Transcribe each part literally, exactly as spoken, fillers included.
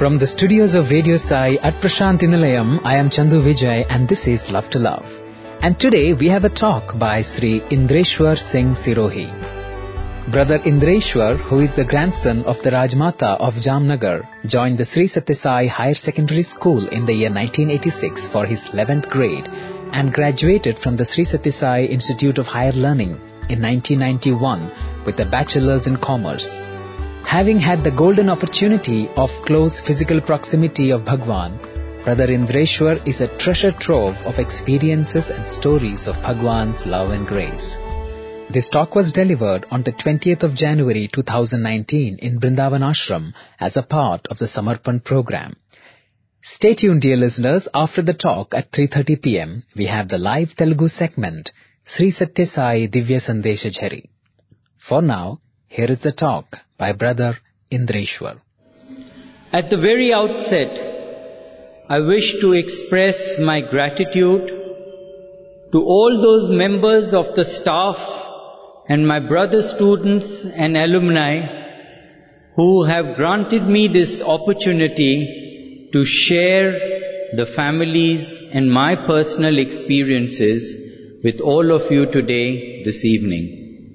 From the studios of Radio Sai at Prashanthi Nilayam, I am Chandu Vijay and this is Love to Love. And today we have a talk by Sri Indreshwar Singh Sirohi. Brother Indreshwar, who is the grandson of the Rajmata of Jamnagar, joined the Sri Sathya Sai Higher Secondary School in the year nineteen eighty-six for his eleventh grade and graduated from the Sri Sathya Sai Institute of Higher Learning in nineteen ninety-one with a bachelor's in commerce. Having had the golden opportunity of close physical proximity of Bhagwan, Brother Indreshwar is a treasure trove of experiences and stories of Bhagwan's love and grace. This talk was delivered on the twentieth of January two thousand nineteen in Vrindavan Ashram as a part of the Samarpan program. Stay tuned, dear listeners. After the talk at three thirty p.m, we have the live Telugu segment, Sri Sathya Sai Divya Sandesha Jhari. For now, here is the talk by Brother Indreshwar. At the very outset, I wish to express my gratitude to all those members of the staff and my brother students and alumni who have granted me this opportunity to share the families and my personal experiences with all of you today, this evening.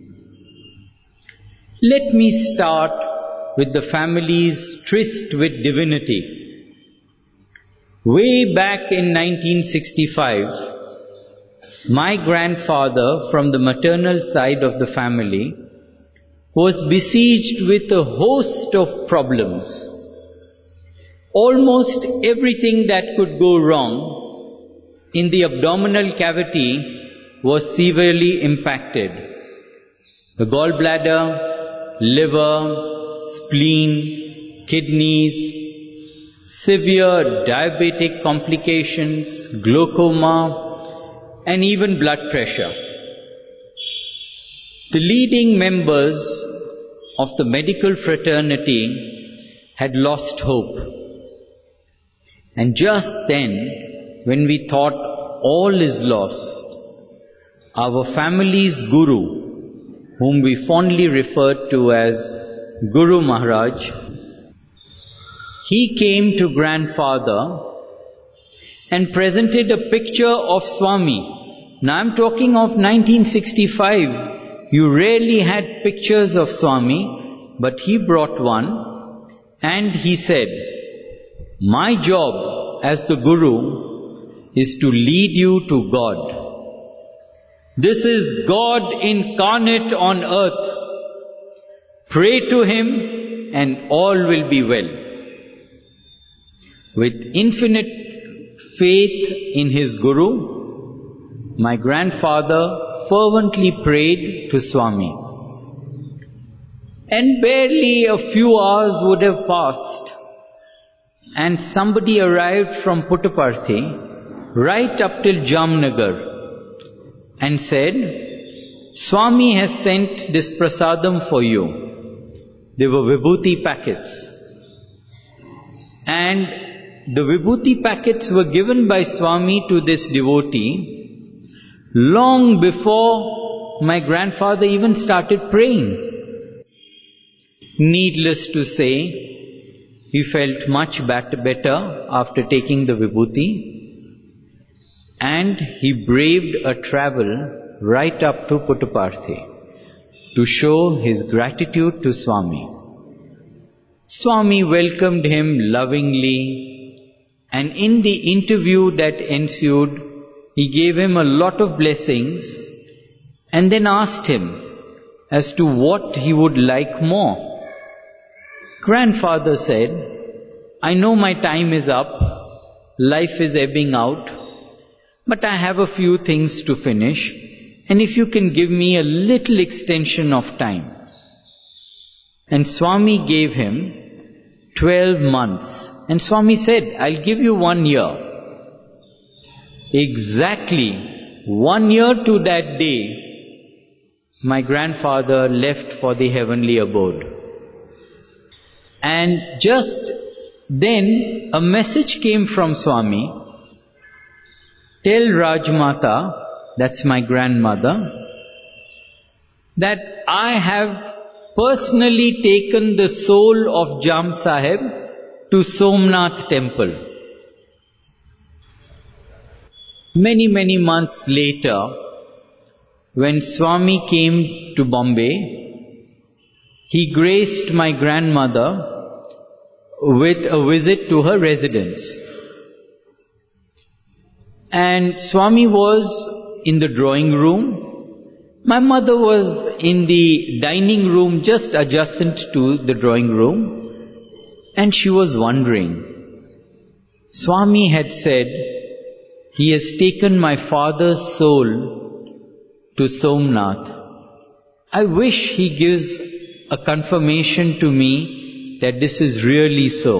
Let me start with the family's tryst with divinity. Way back in nineteen sixty-five, my grandfather from the maternal side of the family was besieged with a host of problems. Almost everything that could go wrong in the abdominal cavity was severely impacted. The gallbladder, liver, spleen, kidneys, severe diabetic complications, glaucoma, and even blood pressure. The leading members of the medical fraternity had lost hope. And just then, when we thought all is lost, our family's guru, whom we fondly referred to as Guru Maharaj, he came to grandfather and presented a picture of Swami. Now I'm talking of nineteen sixty-five. You rarely had pictures of Swami, but he brought one and he said, "My job as the Guru is to lead you to God. This is God incarnate on earth. Pray to Him and all will be well." With infinite faith in his Guru, my grandfather fervently prayed to Swami. And barely a few hours would have passed, and somebody arrived from Puttaparthi right up till Jamnagar and said, "Swami has sent this prasadam for you." They were vibhuti packets. And the vibhuti packets were given by Swami to this devotee long before my grandfather even started praying. Needless to say, he felt much better after taking the vibhuti. And he braved a travel right up to Puttaparthi to show his gratitude to Swami. Swami welcomed him lovingly, and in the interview that ensued, he gave him a lot of blessings and then asked him as to what he would like more. Grandfather said, "I know my time is up, life is ebbing out, but I have a few things to finish, and if you can give me a little extension of time." And Swami gave him twelve months. And Swami said, "I'll give you one year." Exactly one year to that day, my grandfather left for the heavenly abode. And just then a message came from Swami, "Tell Rajmata," that's my grandmother, "that I have personally taken the soul of Jam Sahib to Somnath temple. Many, many months later, when Swami came to Bombay, he graced my grandmother with a visit to her residence. And Swami was in the drawing room. My mother was in the dining room just adjacent to the drawing room. And she was wondering. Swami had said, he has taken my father's soul to Somnath. I wish he gives a confirmation to me that this is really so.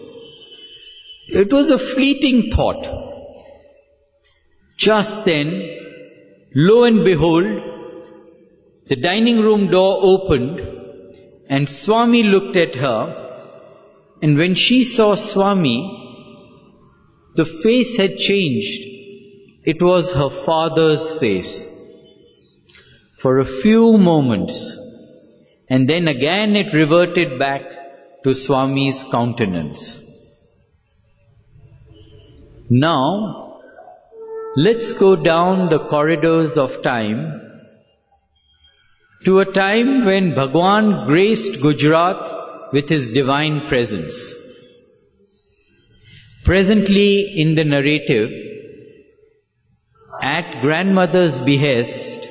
It was a fleeting thought. Just then, lo and behold, the dining room door opened and Swami looked at her, and when she saw Swami, the face had changed. It was her father's face. For a few moments, and then again it reverted back to Swami's countenance. Now, let's go down the corridors of time to a time when Bhagwan graced Gujarat with his divine presence. Presently in the narrative, at grandmother's behest,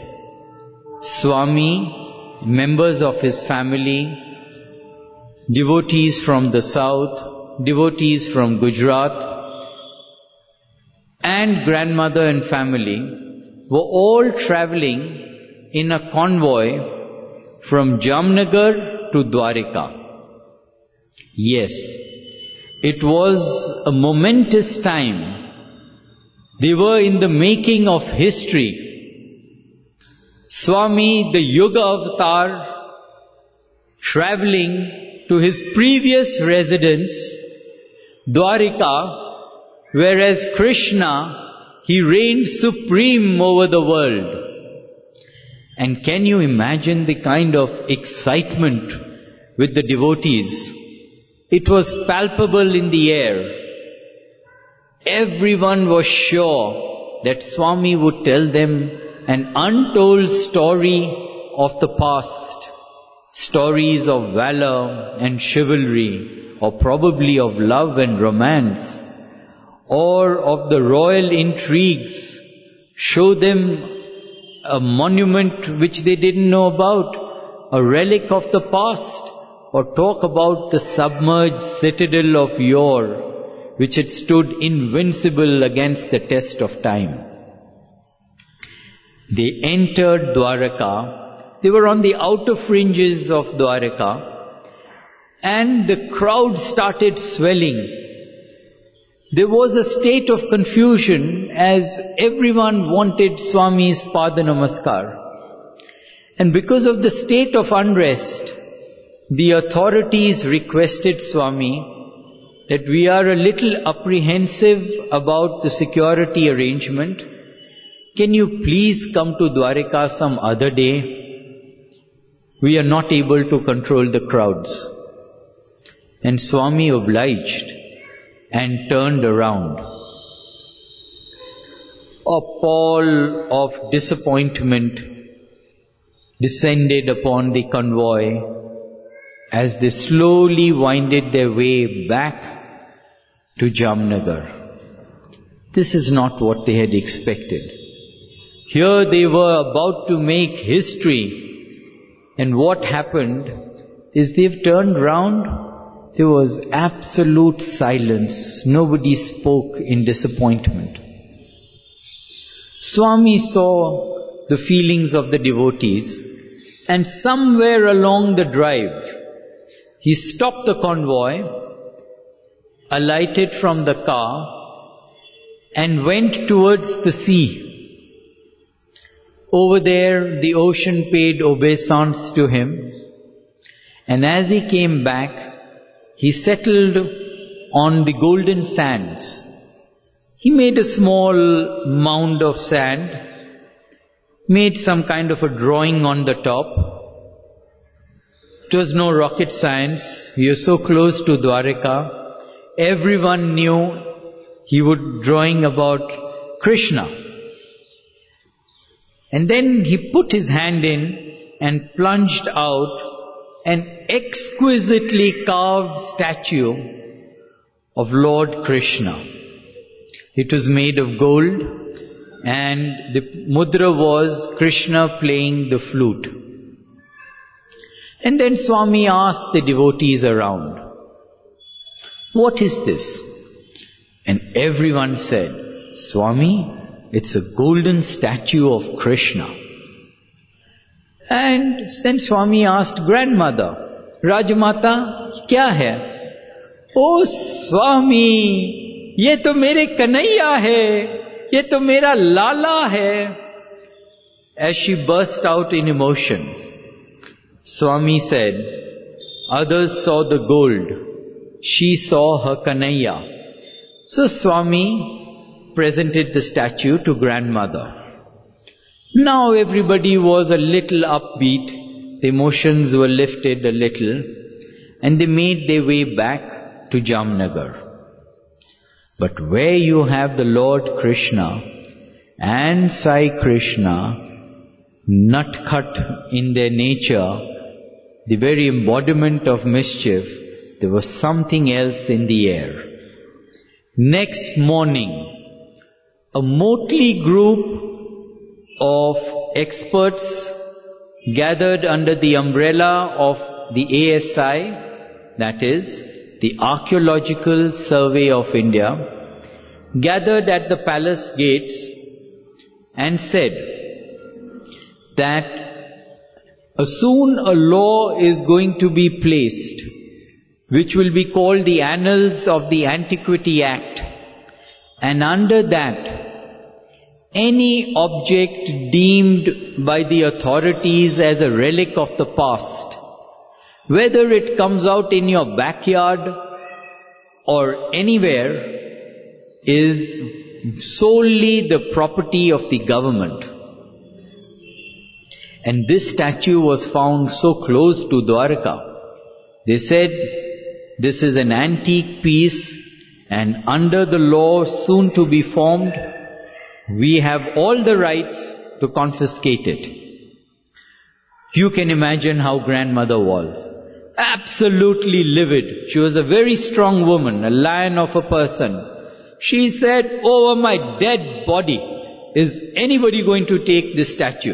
Swami, members of his family, devotees from the south, devotees from Gujarat, and grandmother and family were all travelling in a convoy from Jamnagar to Dwarika. Yes, it was a momentous time. They were in the making of history. Swami, the Yuga Avatar, travelling to his previous residence, Dwarika, whereas Krishna, he reigned supreme over the world. And can you imagine the kind of excitement with the devotees? It was palpable in the air. Everyone was sure that Swami would tell them an untold story of the past, stories of valor and chivalry, or probably of love and romance, or of the royal intrigues, show them a monument which they didn't know about, a relic of the past, or talk about the submerged citadel of yore, which had stood invincible against the test of time. They entered Dwaraka. They were on the outer fringes of Dwaraka, and the crowd started swelling. There was a state of confusion as everyone wanted Swami's Pada Namaskar. And because of the state of unrest, the authorities requested Swami that we are a little apprehensive about the security arrangement. Can you please come to Dwarika some other day? We are not able to control the crowds. And Swami obliged and turned around. A pall of disappointment descended upon the convoy as they slowly winded their way back to Jamnagar. This is not what they had expected. Here they were about to make history, and what happened is they've turned round. There was absolute silence. Nobody spoke in disappointment. Swami saw the feelings of the devotees, and somewhere along the drive, he stopped the convoy, alighted from the car, and went towards the sea. Over there, the ocean paid obeisance to him, and as he came back, he settled on the golden sands. He made a small mound of sand, made some kind of a drawing on the top. It was no rocket science. We are so close to Dwarika. everyone knew he was drawing about Krishna. And then he put his hand in and plunged out an exquisitely carved statue of Lord Krishna. It was made of gold, and the mudra was Krishna playing the flute. And then Swami asked the devotees around, "What is this?" And everyone said, "Swami, it's a golden statue of Krishna." And then Swami asked grandmother, "Rajmata, kya hai?" "Oh Swami, ye to mere kanaiya hai, ye to mera lala hai." As she burst out in emotion, Swami said, "Others saw the gold, she saw her kanaiya." So Swami presented the statue to grandmother. Now everybody was a little upbeat, the emotions were lifted a little, and they made their way back to Jamnagar. But where you have the Lord Krishna and Sai Krishna, nutcut in their nature, the very embodiment of mischief, there was something else in the air. Next morning, a motley group of experts gathered under the umbrella of the A S I, that is, the Archaeological Survey of India, gathered at the palace gates and said that soon a law is going to be placed which will be called the Annals of the Antiquity Act, and under that any object deemed by the authorities as a relic of the past, whether it comes out in your backyard or anywhere, is solely the property of the government. And this statue was found so close to Dwarka. They said, this is an antique piece, and under the law soon to be formed, we have all the rights to confiscate it. You can imagine how grandmother was. Absolutely livid. She was a very strong woman, a lion of a person. She said, "Over my dead body, is anybody going to take this statue?"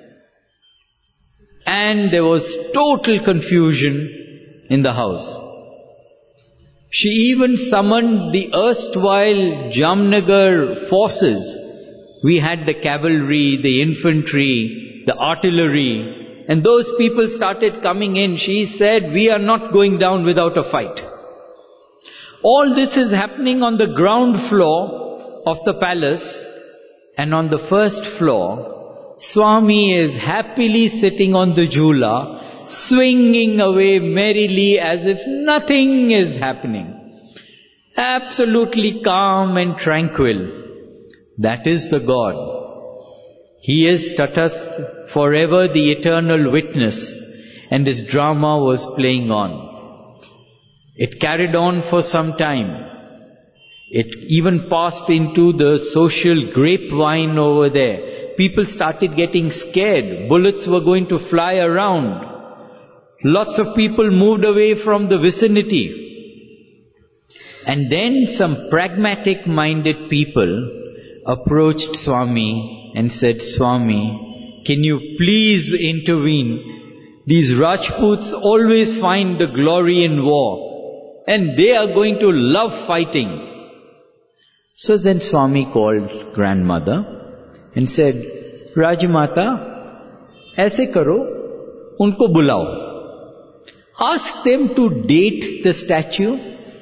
And there was total confusion in the house. She even summoned the erstwhile Jamnagar forces. We had the cavalry, the infantry, the artillery, and those people started coming in. She said, "We are not going down without a fight." All this is happening on the ground floor of the palace, and on the first floor, Swami is happily sitting on the jhula, swinging away merrily as if nothing is happening. Absolutely calm and tranquil. That is the God. He is Tatastha, forever the eternal witness, and his drama was playing on. It carried on for some time. It even passed into the social grapevine over there. People started getting scared. Bullets were going to fly around. Lots of people moved away from the vicinity. And then some pragmatic-minded people approached Swami and said, "Swami, can you please intervene? These Rajputs always find the glory in war, and they are going to love fighting." So then Swami called grandmother and said, "Rajmata, aise karo, unko bulao. Ask them to date the statue."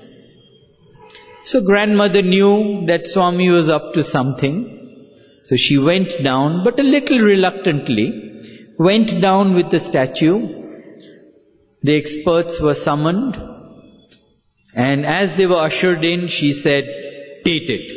So grandmother knew that Swami was up to something. So she went down, but a little reluctantly, went down with the statue. The experts were summoned, and as they were ushered in, she said, "Date it."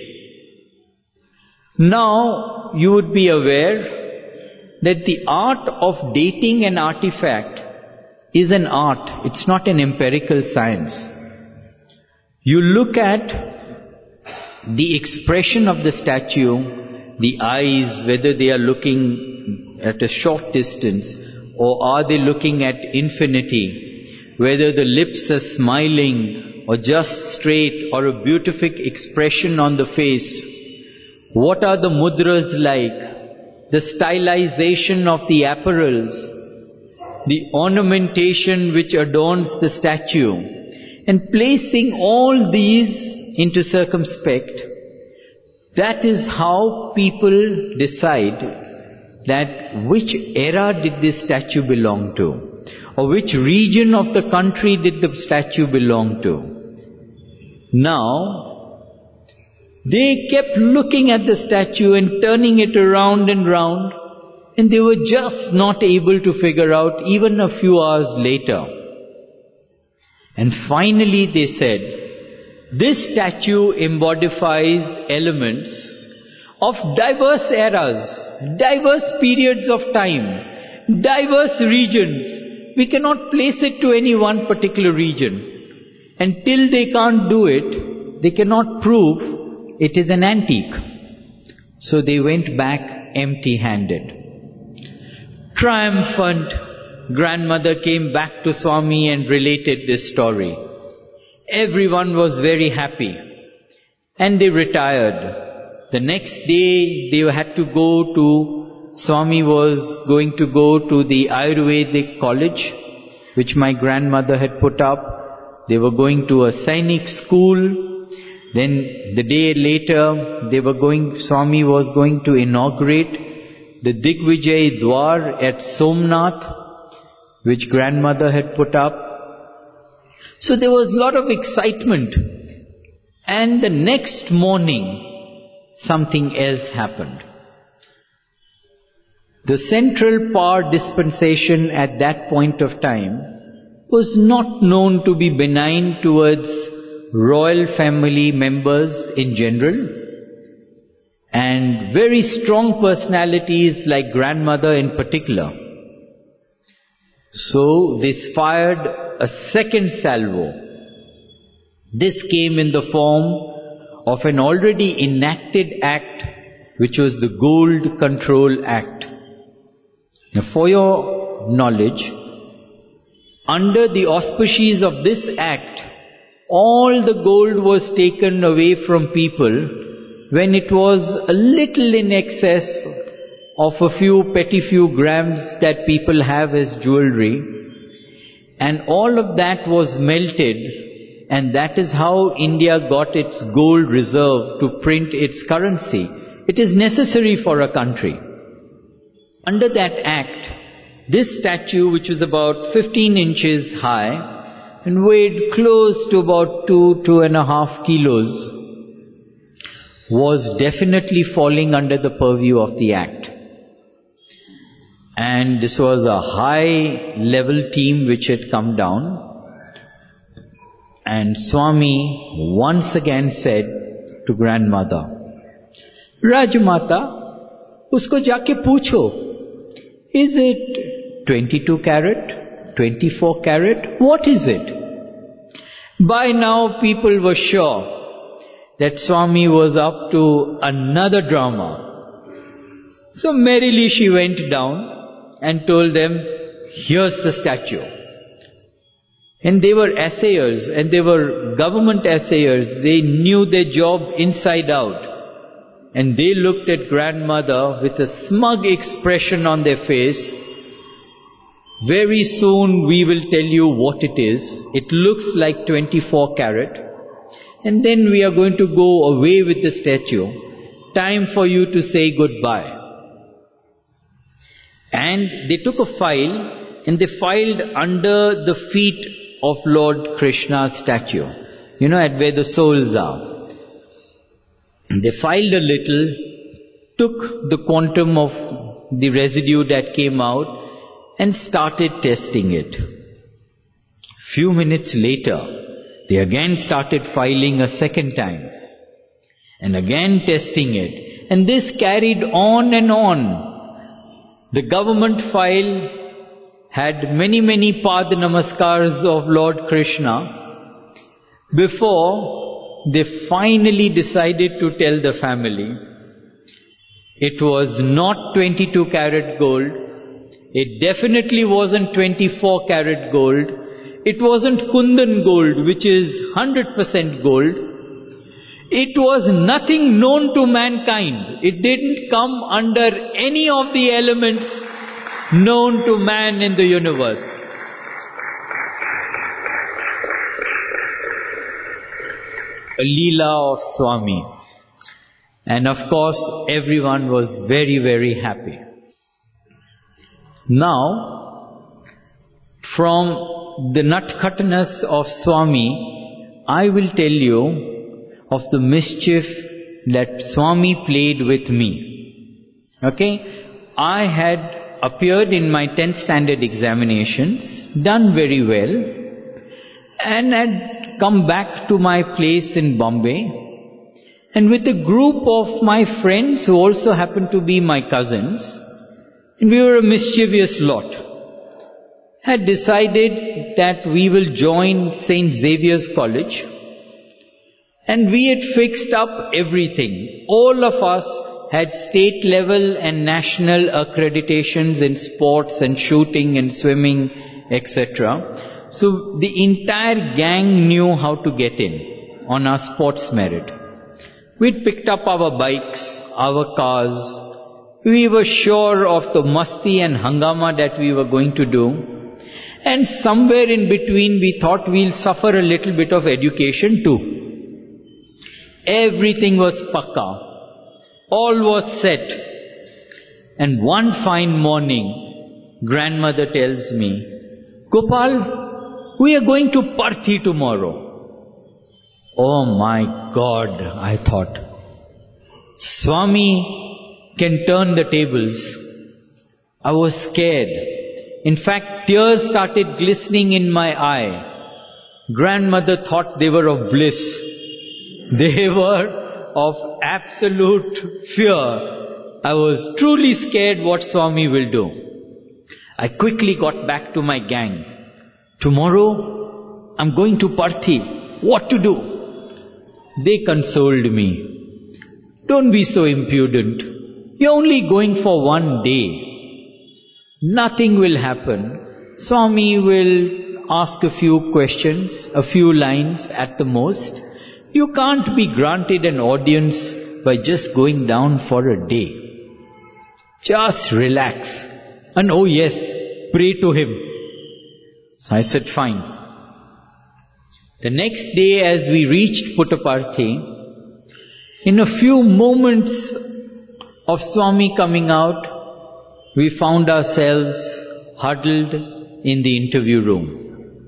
Now, you would be aware that the art of dating an artifact is an art. It's not an empirical science. You look at the expression of the statue, the eyes, whether they are looking at a short distance or are they looking at infinity, whether the lips are smiling or just straight or a beautiful expression on the face. What are the mudras like? The stylization of the apparels, the ornamentation which adorns the statue, and placing all these into circumspect, that is how people decide that which era did this statue belong to, or which region of the country did the statue belong to. Now, they kept looking at the statue and turning it around and round, and they were just not able to figure out even a few hours later. And finally they said, this statue embodies elements of diverse eras, diverse periods of time, diverse regions. We cannot place it to any one particular region. Until they can't do it, they cannot prove it is an antique. So they went back empty-handed. Triumphant, grandmother came back to Swami and related this story. Everyone was very happy. And they retired. The next day they had to go to, Swami was going to go to the Ayurvedic college, which my grandmother had put up. They were going to a Sainik school. Then the day later they were going, Swami was going to inaugurate the Digvijay Dwar at Somnath, which grandmother had put up. So there was a lot of excitement. And the next morning, something else happened. The central power dispensation at that point of time was not known to be benign towards royal family members in general, and very strong personalities like grandmother in particular. So they fired a second salvo. This came in the form of an already enacted act, which was the Gold Control Act. Now, for your knowledge, under the auspices of this act, all the gold was taken away from people when it was a little in excess of a few petty few grams that people have as jewelry, and all of that was melted, and that is how India got its gold reserve to print its currency. It is necessary for a country. Under that act, this statue, which was about fifteen inches high and weighed close to about two, two and a half kilos, was definitely falling under the purview of the act. And this was a high level team which had come down. And Swami once again said to grandmother, Rajmata, usko jaake pucho, is it twenty-two carat, twenty-four carat, what is it? By now people were sure that Swami was up to another drama. So merrily she went down and told them, here's the statue. And they were assayers, and they were government assayers. They knew their job inside out. And they looked at grandmother with a smug expression on their face. Very soon we will tell you what it is. It looks like twenty-four carat. And then we are going to go away with the statue. Time for you to say goodbye. And they took a file and they filed under the feet of Lord Krishna's statue. You know, at where the souls are. And they filed a little, took the quantum of the residue that came out and started testing it. Few minutes later, they again started filing a second time. And again testing it. And this carried on and on. The government file had many, many Pad Namaskars of Lord Krishna. before they finally decided to tell the family. It was not twenty-two karat gold. It definitely wasn't twenty-four karat gold. It wasn't Kundan gold, which is one hundred percent gold. It was nothing known to mankind. It didn't come under any of the elements known to man in the universe. A Leela of Swami. And of course, everyone was very, very happy. Now, from the nutcutness of Swami, I will tell you of the mischief that Swami played with me. Okay? I had appeared in my tenth standard examinations, done very well, and had come back to my place in Bombay. And with a group of my friends who also happened to be my cousins, and we were a mischievous lot, had decided that we will join Saint Xavier's College. And we had fixed up everything. All of us had state level and national accreditations in sports and shooting and swimming, et cetera. So the entire gang knew how to get in on our sports merit. We'd picked up our bikes, our cars. We were sure of the masti and hangama that we were going to do. And somewhere in between we thought we'll suffer a little bit of education too. Everything was pakka. All was set. And one fine morning, grandmother tells me, Gopal, we are going to Parthi tomorrow. Oh my God, I thought. Swami can turn the tables. I was scared. In fact, tears started glistening in my eye. Grandmother thought they were of bliss. They were of absolute fear. I was truly scared what Swami will do. I quickly got back to my gang. Tomorrow, I'm going to Parthi. What to do? They consoled me. Don't be so impudent. You're only going for one day. Nothing will happen. Swami will ask a few questions, a few lines at the most. You can't be granted an audience by just going down for a day. Just relax. And oh yes, pray to him. So I said, fine. The next day as we reached Puttaparthi, in a few moments of Swami coming out, we found ourselves huddled in the interview room.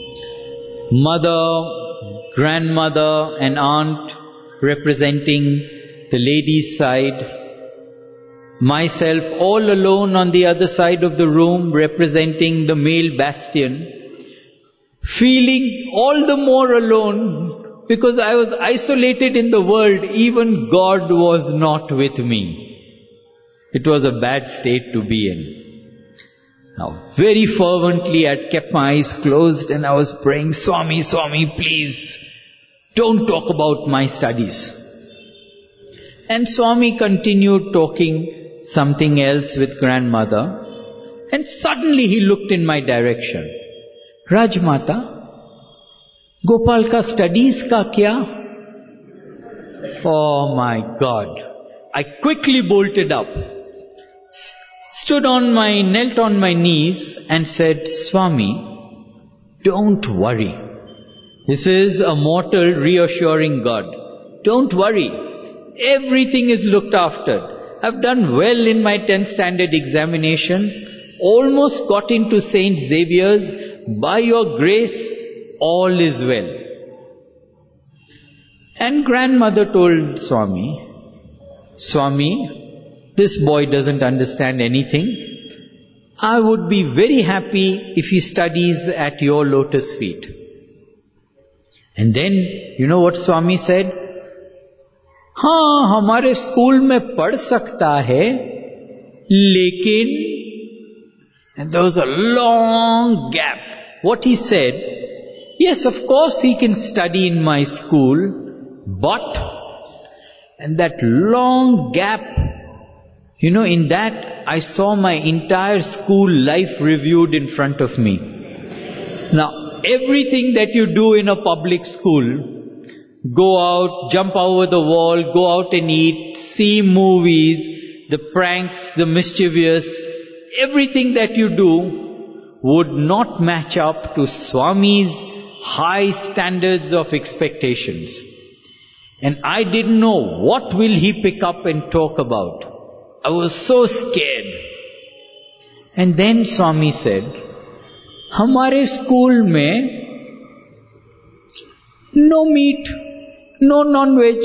Mother, grandmother and aunt representing the ladies' side, myself all alone on the other side of the room representing the male bastion, feeling all the more alone because I was isolated in the world. Even God was not with me. It was a bad state to be in. Now, very fervently I'd kept my eyes closed and I was praying, Swami, Swami, please, don't talk about my studies. And Swami continued talking something else with grandmother. And suddenly he looked in my direction. Rajmata, Gopal ka studies ka kya? Oh my God. I quickly bolted up, stood on my, knelt on my knees and said, Swami, don't worry. This is a mortal reassuring God. Don't worry. Everything is looked after. I've done well in my tenth standard examinations, almost got into Saint Xavier's. By your grace, all is well. And grandmother told Swami, Swami, this boy doesn't understand anything. I would be very happy if he studies at your lotus feet. And then, you know what Swami said? हाँ, हमारे school में पढ़ सकता है, लेकिन, and there was a long gap. What he said, Yes, of course he can study in my school, but, and that long gap, you know, in that I saw my entire school life reviewed in front of me. Now, everything that you do in a public school, go out, jump over the wall, go out and eat, see movies, the pranks, the mischievous, everything that you do would not match up to Swami's high standards of expectations. And I didn't know what will he pick up and talk about. I was so scared. And then Swami said, "Hamare school mein no meat, no non-veg."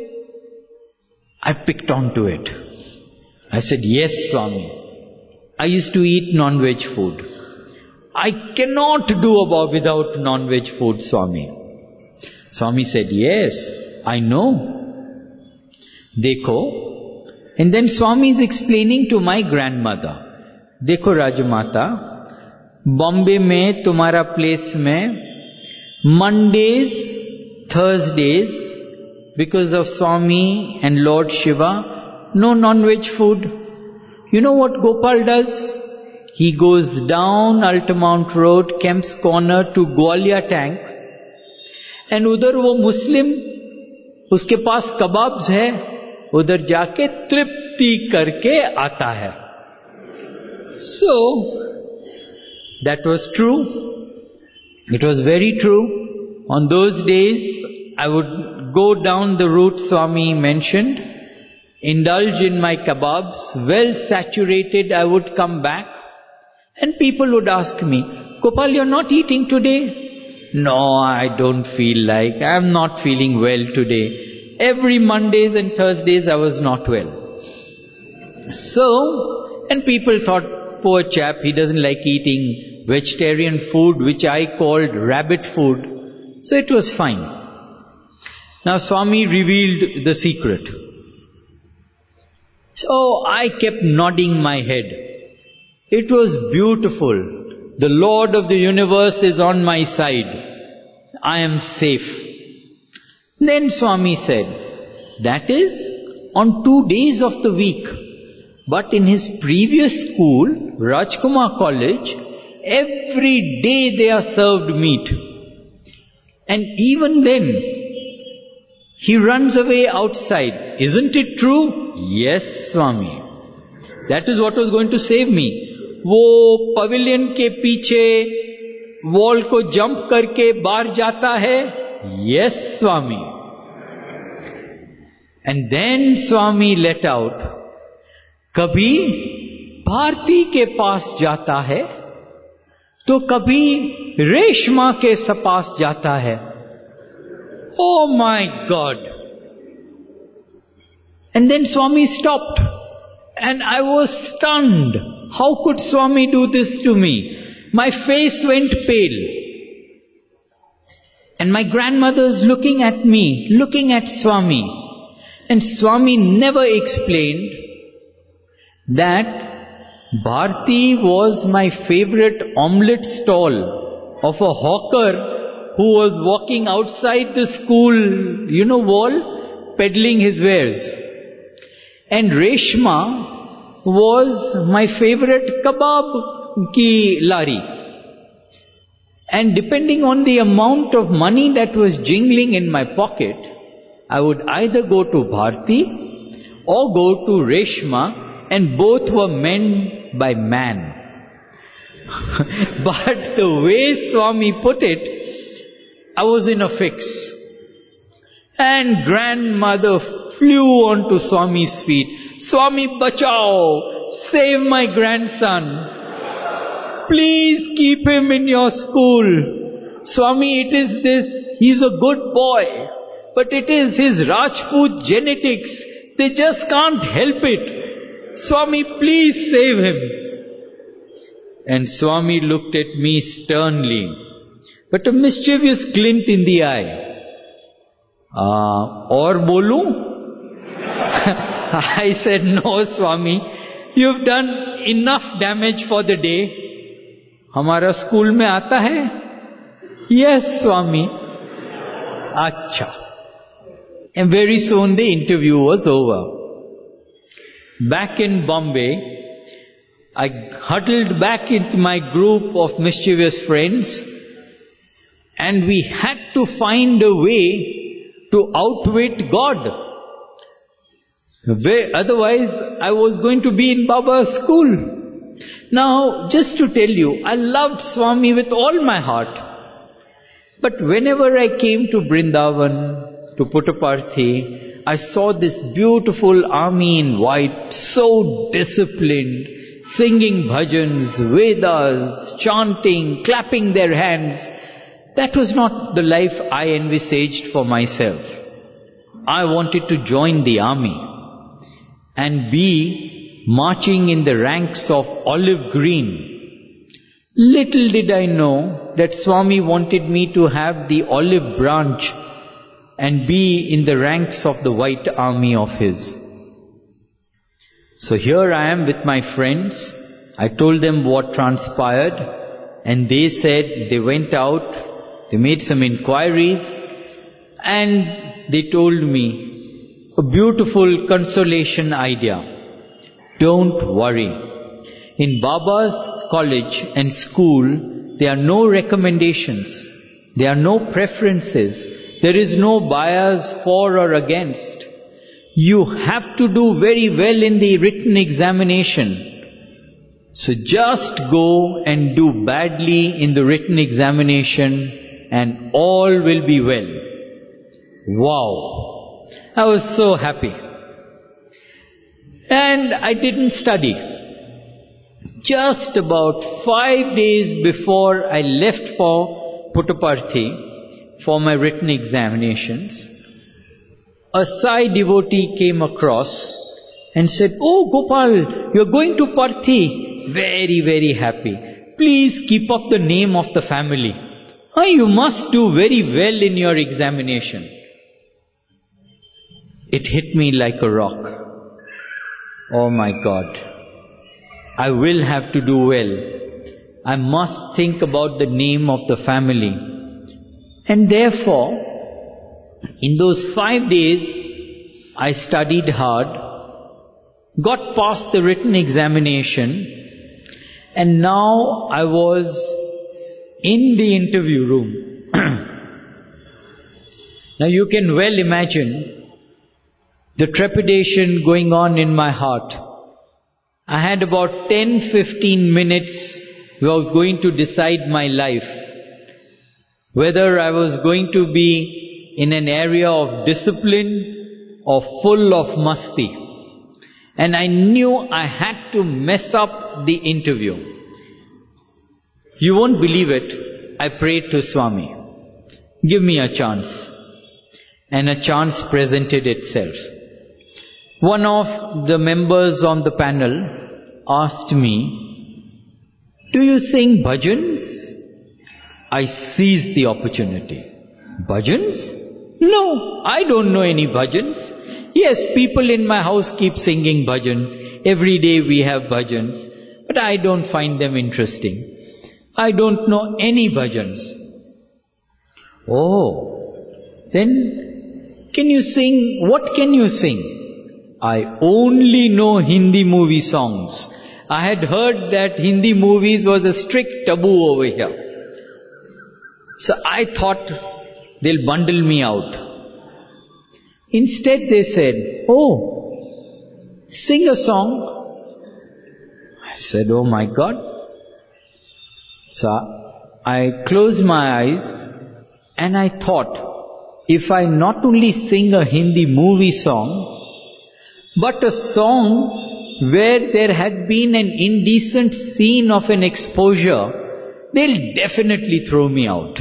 I picked on to it. I said, "Yes, Swami. I used to eat non-veg food. I cannot do about without non-veg food, Swami." Swami said, "Yes, I know. Dekho." And then Swami is explaining to my grandmother, "Dekho Rajamata, Bombay mein, tumhara place mein, Mondays, Thursdays, because of Swami and Lord Shiva, no non-veg food. You know what Gopal does? He goes down Altamount Road, Kemp's Corner to Gwalia Tank, and udhar wo Muslim, uske paas kebabs hai, udhar jaake tripti karke aata hai." So, that was true. It was very true. On those days, I would go down the route Swami mentioned, indulge in my kebabs, well saturated. I would come back and people would ask me, "Gopal, you're not eating today?" "No, I don't feel like, I'm not feeling well today." Every Mondays and Thursdays I was not well. So, and people thought, poor chap, he doesn't like eating vegetarian food, which I called rabbit food. So it was fine. Now Swami revealed the secret. So I kept nodding my head. It was beautiful. The Lord of the universe is on my side. I am safe. Then Swami said, that is on two days of the week. But in his previous school, Rajkumar College, every day they are served meat. And even then, he runs away outside. Isn't it true? Yes, Swami. That is what was going to save me. वो pavilion के पीछे wall को jump करके बाहर जाता है. Yes, Swami. And then Swami let out, कभी भारती के पास जाता है तो कभी रेशमा के पास जाता है. Oh my God. And then Swami stopped and I was stunned. How could Swami do this to me? My face went pale. And my grandmother's looking at me, looking at Swami. And Swami never explained that Bharti was my favorite omelette stall of a hawker who was walking outside the school, you know, wall, peddling his wares. And Reshma was my favorite kebab ki lari. And depending on the amount of money that was jingling in my pocket, I would either go to Bharti or go to Reshma, and both were men by man. But the way Swami put it, I was in a fix. And grandmother flew onto Swami's feet. Swami, bachao! Save my grandson! Please keep him in your school. Swami, it is this, he's a good boy, but it is his Rajput genetics. They just can't help it. Swami, please save him. And Swami looked at me sternly, but a mischievous glint in the eye. Uh, or bolu? I said, no, Swami, you've done enough damage for the day. हमारा school में आता है Yes, Swami. Acha. And very soon the interview was over. Back in Bombay, I huddled back into my group of mischievous friends, and we had to find a way to outwit God. Otherwise, I was going to be in Baba's school. Now, just to tell you, I loved Swami with all my heart. But whenever I came to Vrindavan, to Puttaparthi, I saw this beautiful army in white, so disciplined, singing bhajans, Vedas, chanting, clapping their hands. That was not the life I envisaged for myself. I wanted to join the army and be marching in the ranks of olive green. Little did I know that Swami wanted me to have the olive branch and be in the ranks of the white army of his. So here I am with my friends. I told them what transpired, and they said they went out, they made some inquiries, and they told me a beautiful consolation idea. Don't worry. In Baba's college and school, there are no recommendations. There are no preferences. There is no bias for or against. You have to do very well in the written examination. So just go and do badly in the written examination and all will be well. Wow! I was so happy. And I didn't study. Just about five days before I left for Puttaparthi for my written examinations, a Sai devotee came across and said, "Oh Gopal, you're going to Parthi." Very, very happy. "Please keep up the name of the family. Oh, you must do very well in your examination." It hit me like a rock. Oh my God. I will have to do well. I must think about the name of the family. And therefore, in those five days, I studied hard, got past the written examination, and now I was in the interview room. Now you can well imagine the trepidation going on in my heart. I had about ten to fifteen minutes were going to decide my life. Whether I was going to be in an area of discipline or full of masti. And I knew I had to mess up the interview. You won't believe it, I prayed to Swami, "Give me a chance." And a chance presented itself. One of the members on the panel asked me, "Do you sing bhajans?" I seized the opportunity. Bhajans? No, I don't know any bhajans. Yes, people in my house keep singing bhajans. Every day we have bhajans. But I don't find them interesting. I don't know any bhajans. Oh, then can you sing? What can you sing? I only know Hindi movie songs. I had heard that Hindi movies was a strict taboo over here. So I thought they'll bundle me out. Instead they said, "Oh, sing a song." I said, "Oh my God." So I closed my eyes and I thought, if I not only sing a Hindi movie song, but a song where there had been an indecent scene of an exposure, they'll definitely throw me out.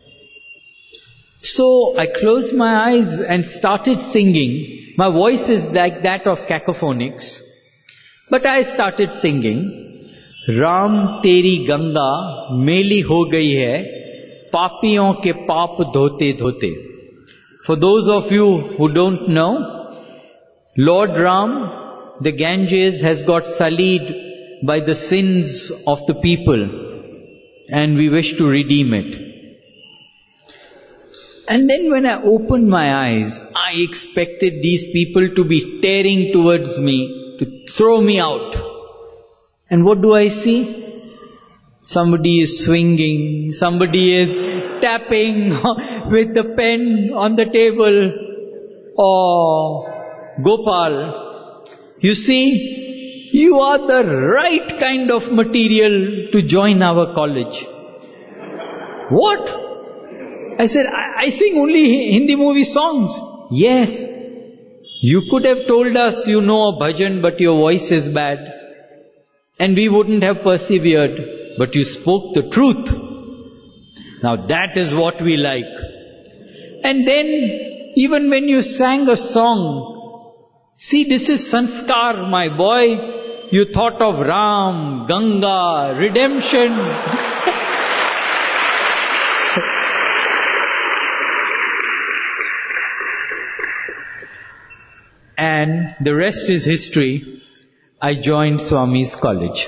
So I closed my eyes and started singing. My voice is like that of Cacophonics. But I started singing, "Ram teri Ganga meli ho gayi hai, papiyon ke paap dhote dhote." For those of you who don't know, Lord Ram, the Ganges has got sullied by the sins of the people, and we wish to redeem it. And then when I opened my eyes, I expected these people to be tearing towards me, to throw me out. And what do I see? Somebody is swinging, somebody is tapping with the pen on the table. Oh, Gopal, you see, you are the right kind of material to join our college. What? I said, I, I sing only Hindi movie songs. Yes. You could have told us you know a bhajan but your voice is bad. And we wouldn't have persevered. But you spoke the truth. Now that is what we like. And then, even when you sang a song, see, this is sanskar, my boy. You thought of Ram, Ganga, redemption. And the rest is history. I joined Swami's college.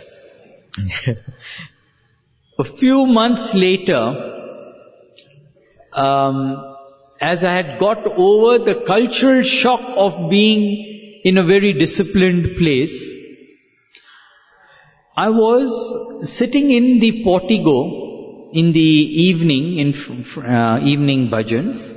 A few months later, um, as I had got over the cultural shock of being in a very disciplined place, I was sitting in the portico in the evening, in uh, evening bhajans,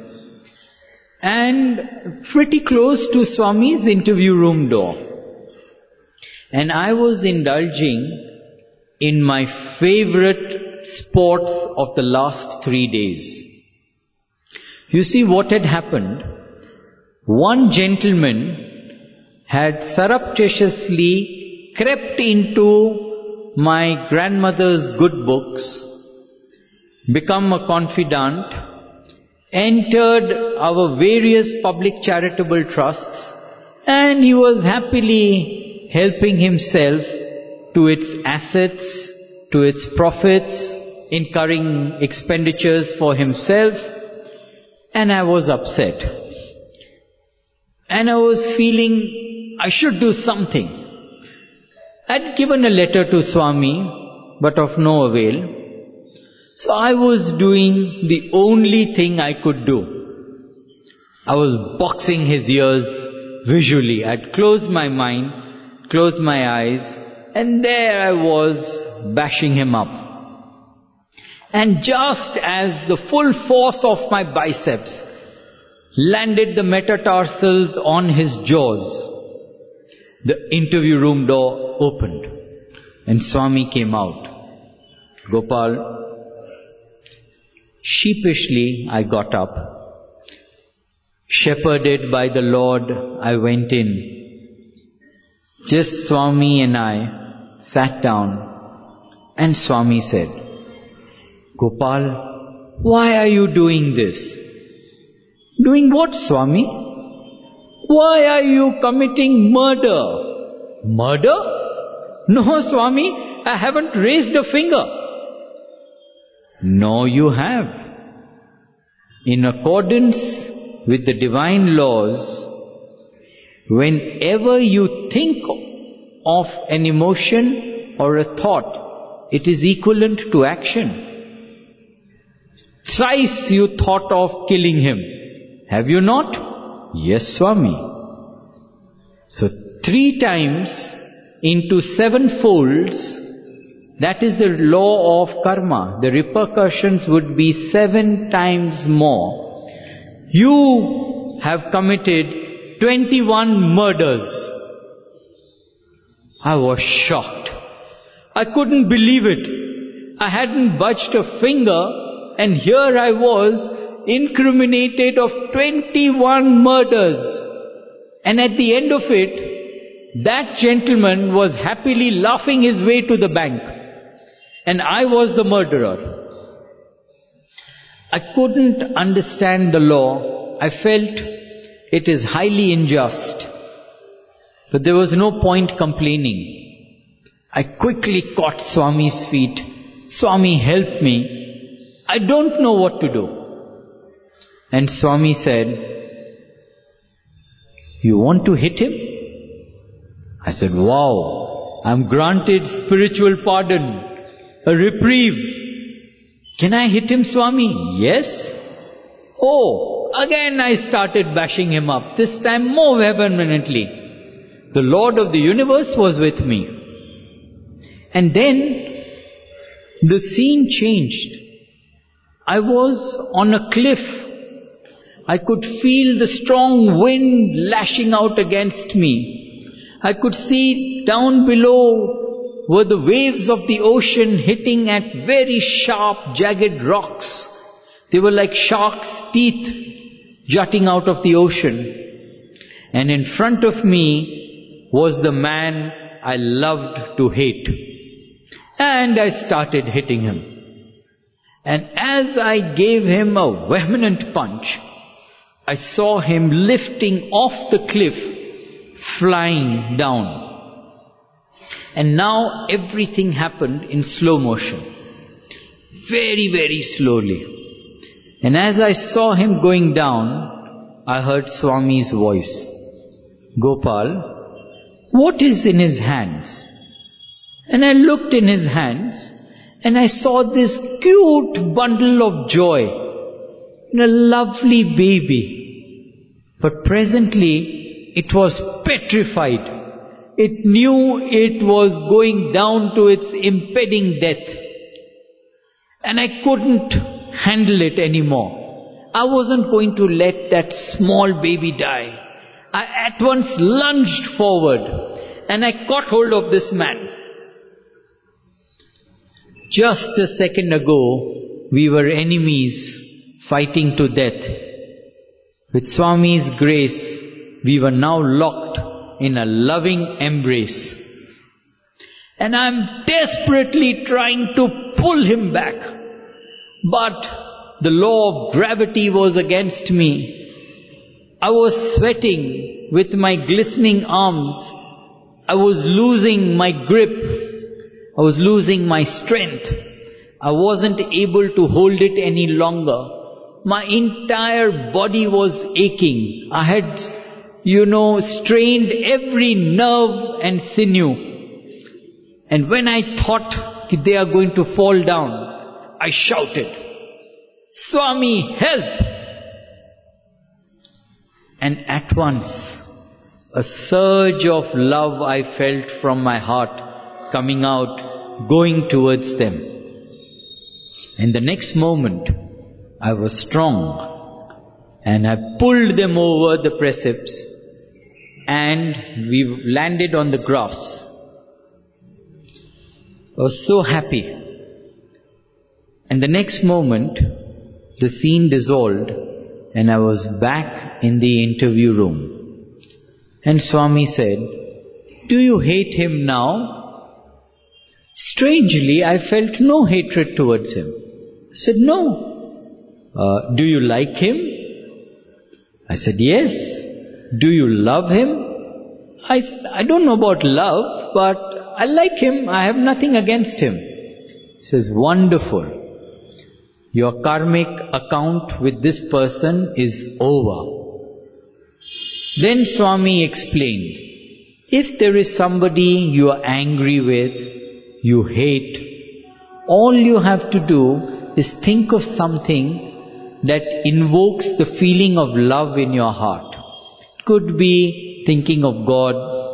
and pretty close to Swami's interview room door. And I was indulging in my favorite sports of the last three days. You see what had happened? One gentleman had surreptitiously crept into my grandmother's good books, become a confidant, entered our various public charitable trusts, and he was happily helping himself to its assets, to its profits, incurring expenditures for himself, and I was upset. And I was feeling I should do something. I'd given a letter to Swami, but of no avail. So I was doing the only thing I could do. I was boxing his ears visually. I'd closed my mind, closed my eyes, and there I was bashing him up. And just as the full force of my biceps landed the metatarsals on his jaws, the interview room door opened and Swami came out. Gopal, sheepishly I got up. Shepherded by the Lord, I went in. Just Swami and I sat down, and Swami said, Gopal, why are you doing this? Doing what, Swami? Why are you committing murder? Murder? No, Swami, I haven't raised a finger. No, you have. In accordance with the divine laws, whenever you think of an emotion or a thought, it is equivalent to action. Thrice you thought of killing him. Have you not? Yes, Swami. So three times into seven folds, that is the law of karma. The repercussions would be seven times more. You have committed twenty-one murders. I was shocked. I couldn't believe it. I hadn't budged a finger, and here I was, incriminated of twenty-one murders. And at the end of it, that gentleman was happily laughing his way to the bank. And I was the murderer. I couldn't understand the law. I felt it is highly unjust. But there was no point complaining. I quickly caught Swami's feet. Swami, help me. I don't know what to do. And Swami said, you want to hit him? I said, wow, I'm granted spiritual pardon, a reprieve. Can I hit him, Swami? Yes. Oh, again I started bashing him up, this time more vehemently. The Lord of the universe was with me. And then the scene changed. I was on a cliff. I could feel the strong wind lashing out against me. I could see down below were the waves of the ocean hitting at very sharp, jagged rocks. They were like sharks' teeth jutting out of the ocean. And in front of me was the man I loved to hate. And I started hitting him. And as I gave him a vehement punch, I saw him lifting off the cliff, flying down. And now everything happened in slow motion. Very, very slowly. And as I saw him going down, I heard Swami's voice. Gopal, what is in his hands? And I looked in his hands and I saw this cute bundle of joy and a lovely baby. But presently it was petrified. It knew it was going down to its impending death. And I couldn't handle it anymore. I wasn't going to let that small baby die. I at once lunged forward and I caught hold of this man. Just a second ago, we were enemies fighting to death. With Swami's grace, we were now locked in a loving embrace. And I'm desperately trying to pull him back. But the law of gravity was against me. I was sweating with my glistening arms. I was losing my grip. I was losing my strength. I wasn't able to hold it any longer. My entire body was aching. I had, you know, strained every nerve and sinew. And when I thought they are going to fall down, I shouted, Swami, help! And at once, a surge of love I felt from my heart coming out, going towards them. And the next moment, I was strong and I pulled them over the precipice and we landed on the grass. I was so happy. And the next moment, the scene dissolved and I was back in the interview room. And Swami said, do you hate him now? Strangely, I felt no hatred towards him. I said, no. Uh, do you like him? I said, yes. Do you love him? I said, I don't know about love, but I like him. I have nothing against him. He says, wonderful. Your karmic account with this person is over. Then Swami explained, if there is somebody you are angry with, you hate, all you have to do is think of something that invokes the feeling of love in your heart. It could be thinking of God,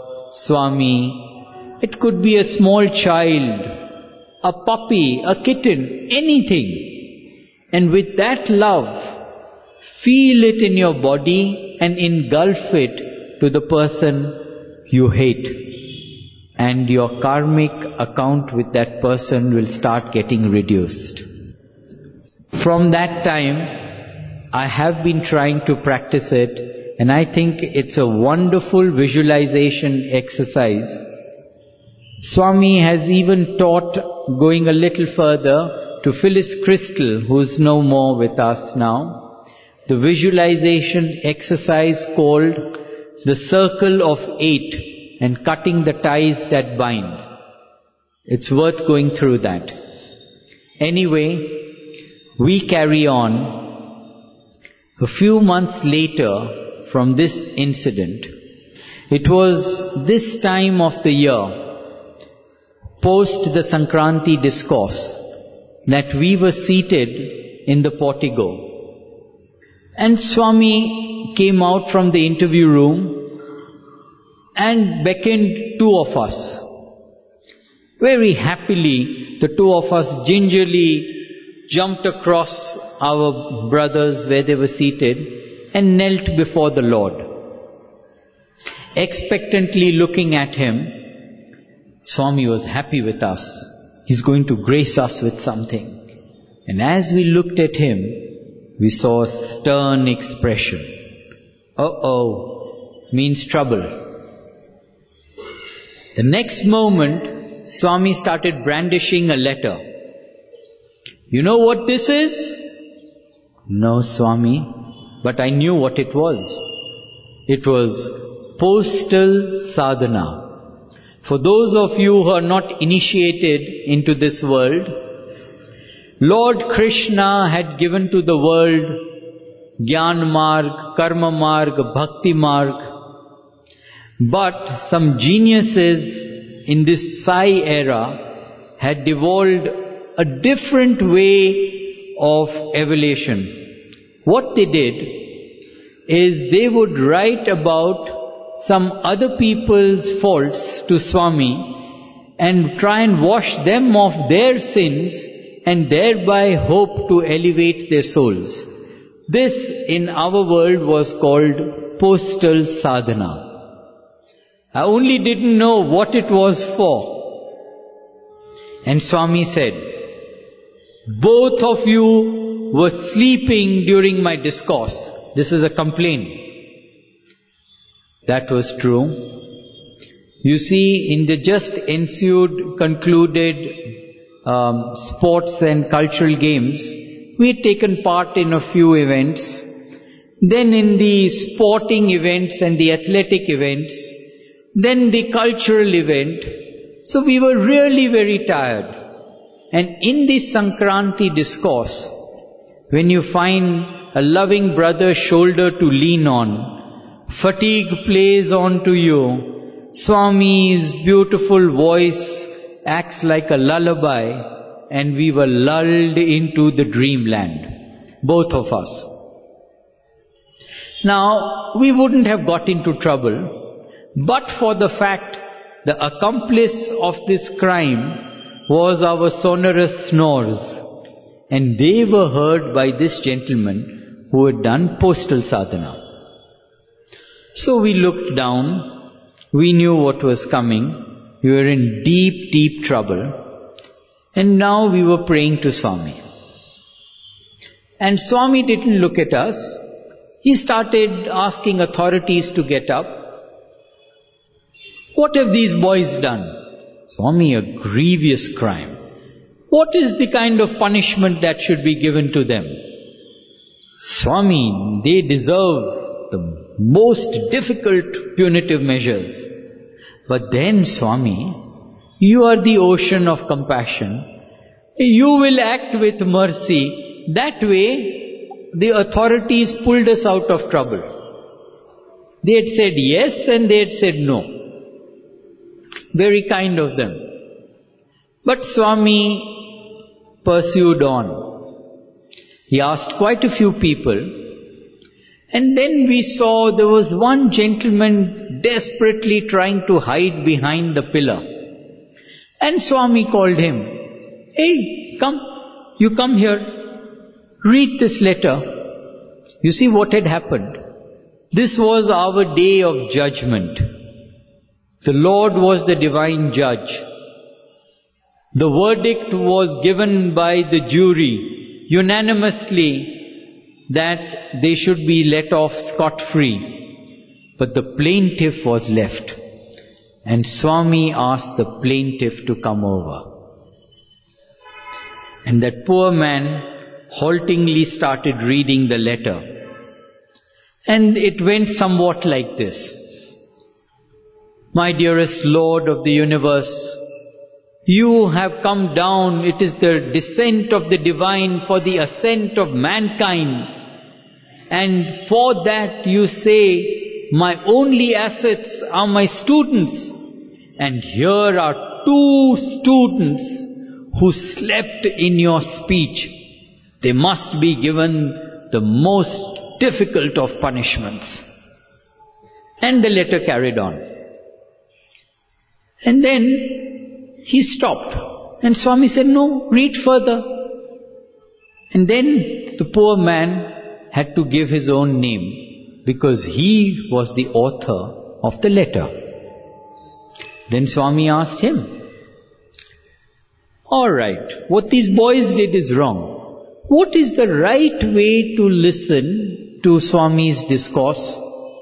Swami. It could be a small child, a puppy, a kitten, anything. And with that love, feel it in your body and engulf it to the person you hate. And your karmic account with that person will start getting reduced. From that time, I have been trying to practice it, and I think it's a wonderful visualization exercise. Swami has even taught, going a little further, to Phyllis Crystal, who's no more with us now, the visualization exercise called the Circle of Eight and Cutting the Ties That Bind. It's worth going through that. Anyway, we carry on. A few months later from this incident, it was this time of the year, post the Sankranti discourse, that we were seated in the portico. And Swami came out from the interview room and beckoned two of us. Very happily, the two of us gingerly jumped across our brothers where they were seated and knelt before the Lord. Expectantly looking at him, Swami was happy with us. He's going to grace us with something. And as we looked at him, we saw a stern expression. Uh-oh, means trouble. The next moment, Swami started brandishing a letter. You know what this is? No, Swami, but I knew what it was. It was postal sadhana. For those of you who are not initiated into this world, Lord Krishna had given to the world Jnana Marg, Karma Marg, Bhakti Marg. But some geniuses in this Sai era had devolved a different way of evolution. What they did is they would write about some other people's faults to Swami and try and wash them of their sins and thereby hope to elevate their souls. This in our world was called postal sadhana. I only didn't know what it was for. And Swami said, both of you were sleeping during my discourse. This is a complaint. That was true. You see, in the just ensued, concluded um, sports and cultural games, we had taken part in a few events. Then in the sporting events and the athletic events, then the cultural event. So we were really very tired. And in the Sankranti discourse, when you find a loving brother's shoulder to lean on, fatigue plays on to you, Swami's beautiful voice acts like a lullaby, and we were lulled into the dreamland, both of us. Now, we wouldn't have got into trouble, but for the fact the accomplice of this crime was our sonorous snores, and they were heard by this gentleman who had done postal sadhana. So we looked down, we knew what was coming, we were in deep, deep trouble, and now we were praying to Swami. And Swami didn't look at us, he started asking authorities to get up. What have these boys done? Swami, a grievous crime. What is the kind of punishment that should be given to them? Swami, they deserve the most difficult punitive measures. But then, Swami, you are the ocean of compassion. You will act with mercy. That way, the authorities pulled us out of trouble. They had said yes and they had said no. Very kind of them. But Swami pursued on. He asked quite a few people. And then we saw there was one gentleman desperately trying to hide behind the pillar. And Swami called him. Hey, come, you come here. Read this letter. You see what had happened. This was our day of judgment. The Lord was the divine judge. The verdict was given by the jury unanimously that they should be let off scot-free. But the plaintiff was left. And Swami asked the plaintiff to come over. And that poor man haltingly started reading the letter. And it went somewhat like this. My dearest Lord of the universe, you have come down, it is the descent of the divine for the ascent of mankind. And for that you say, my only assets are my students. And here are two students who slept in your speech. They must be given the most difficult of punishments. And the letter carried on. And then he stopped. And Swami said, no, read further. And then the poor man had to give his own name, because he was the author of the letter. Then Swami asked him, all right, what these boys did is wrong. What is the right way to listen to Swami's discourse?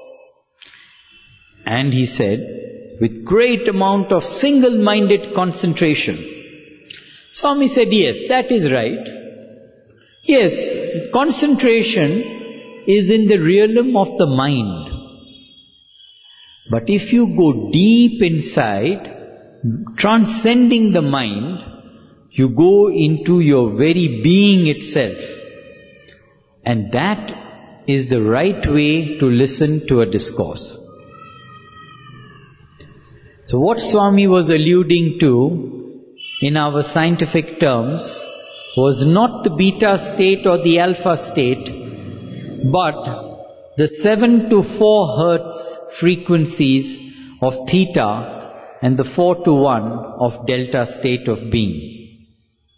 And he said, with great amount of single-minded concentration. Swami said, yes, that is right. Yes, concentration is in the realm of the mind. But if you go deep inside, transcending the mind, you go into your very being itself. And that is the right way to listen to a discourse. So what Swami was alluding to in our scientific terms was not the beta state or the alpha state, but the seven to four hertz frequencies of theta and the four to one of delta state of being.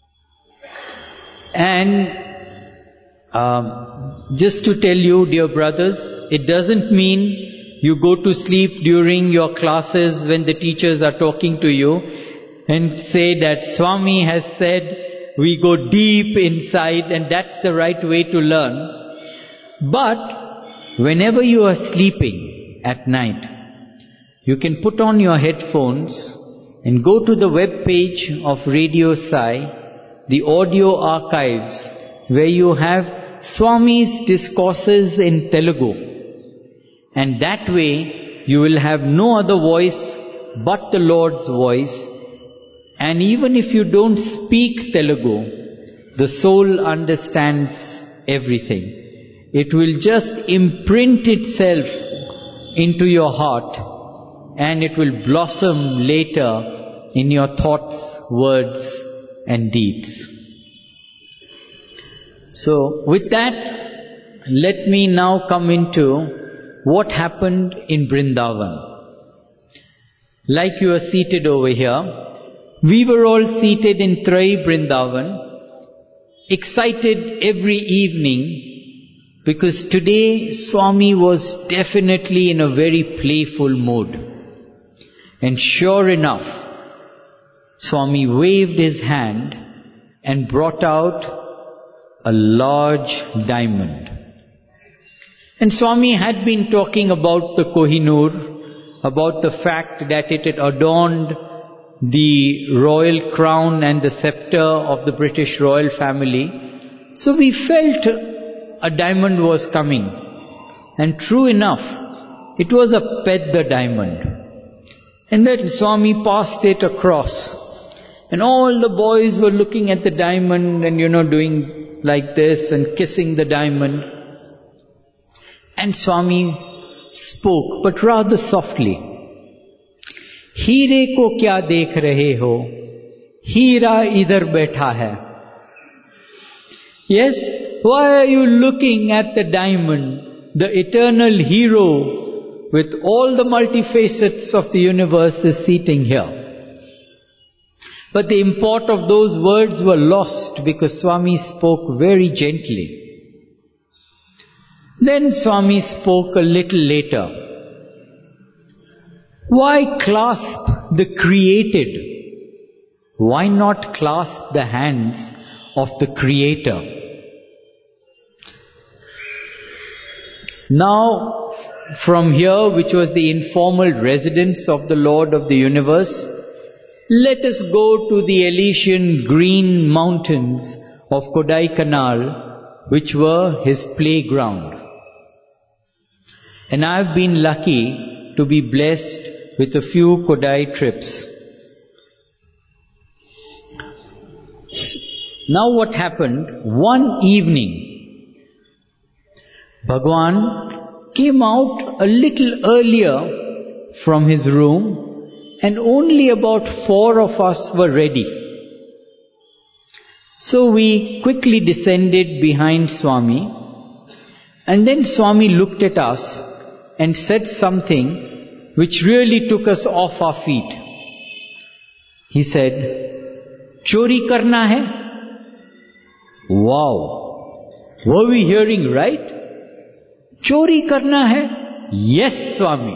And um, just to tell you, dear brothers, it doesn't mean you go to sleep during your classes when the teachers are talking to you and say that Swami has said we go deep inside and that's the right way to learn. But whenever you are sleeping at night, you can put on your headphones and go to the web page of Radio Sai, the audio archives, where you have Swami's discourses in Telugu. And that way you will have no other voice but the Lord's voice. And even if you don't speak Telugu, the soul understands everything. It will just imprint itself into your heart, and it will blossom later in your thoughts, words and deeds. So with that, let me now come into what happened in Vrindavan. Like you are seated over here, we were all seated in Trai Vrindavan, excited every evening, because today Swami was definitely in a very playful mood. And sure enough, Swami waved his hand and brought out a large diamond. And Swami had been talking about the Kohinoor, about the fact that it had adorned the royal crown and the scepter of the British royal family. So we felt a diamond was coming. And true enough, it was a Pedda diamond. And then Swami passed it across. And all the boys were looking at the diamond and, you know, doing like this and kissing the diamond. And Swami spoke, but rather softly. हीरे को क्या देख रहे हो, हीरा इधर बैठा है. Yes, why are you looking at the diamond? The eternal hero with all the multifacets of the universe is sitting here. But the import of those words were lost because Swami spoke very gently. Then Swami spoke a little later. Why clasp the created? Why not clasp the hands of the Creator? Now, from here, which was the informal residence of the Lord of the universe, let us go to the Elysian green mountains of Kodaikanal, which were his playground. And I have been lucky to be blessed with a few Kodai trips. Now what happened? One evening, Bhagwan came out a little earlier from his room, and only about four of us were ready. So we quickly descended behind Swami, And then Swami looked at us and said something which really took us off our feet. He said, "Chori karna hai?" Wow! Were we hearing right? Chori karna hai? Yes, Swami.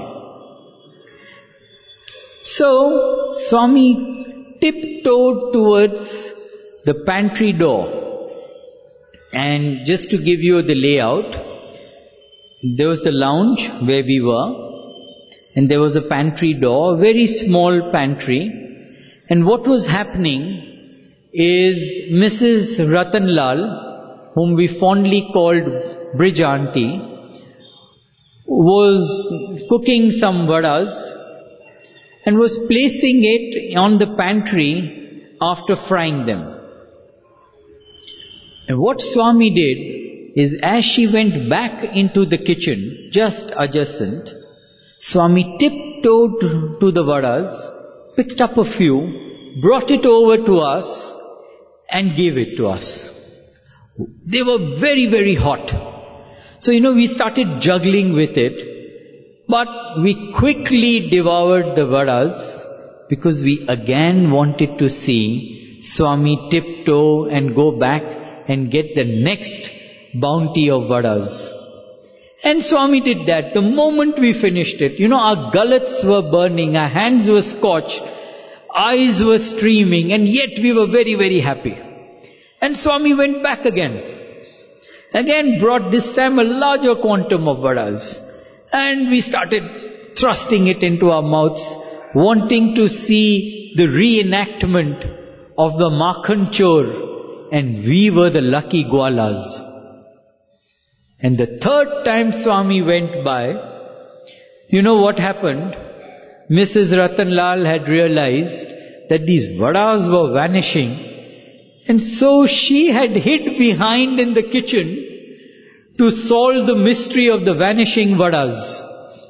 So, Swami tiptoed towards the pantry door. And just to give you the layout, there was the lounge where we were, and there was a pantry door, a very small pantry. And what was happening is Missus Ratanlal, whom we fondly called Bridge Auntie, was cooking some vadas and was placing it on the pantry after frying them. And what Swami did is, as she went back into the kitchen, just adjacent, Swami tiptoed to the vadas, picked up a few, brought it over to us and gave it to us. They were very, very hot. So, you know, we started juggling with it, but we quickly devoured the vadas because we again wanted to see Swami tiptoe and go back and get the next bounty of vadas. And Swami did that. The moment we finished it, you know, our gullets were burning, our hands were scorched, eyes were streaming, and yet we were very, very happy. And Swami went back again. Again brought this time a larger quantum of vadas. And we started thrusting it into our mouths, wanting to see the reenactment of the Makhan Chor. And we were the lucky Gwalas. And the third time Swami went by, you know what happened? Missus Ratanlal had realized that these vadas were vanishing, and so she had hid behind in the kitchen to solve the mystery of the vanishing vadas.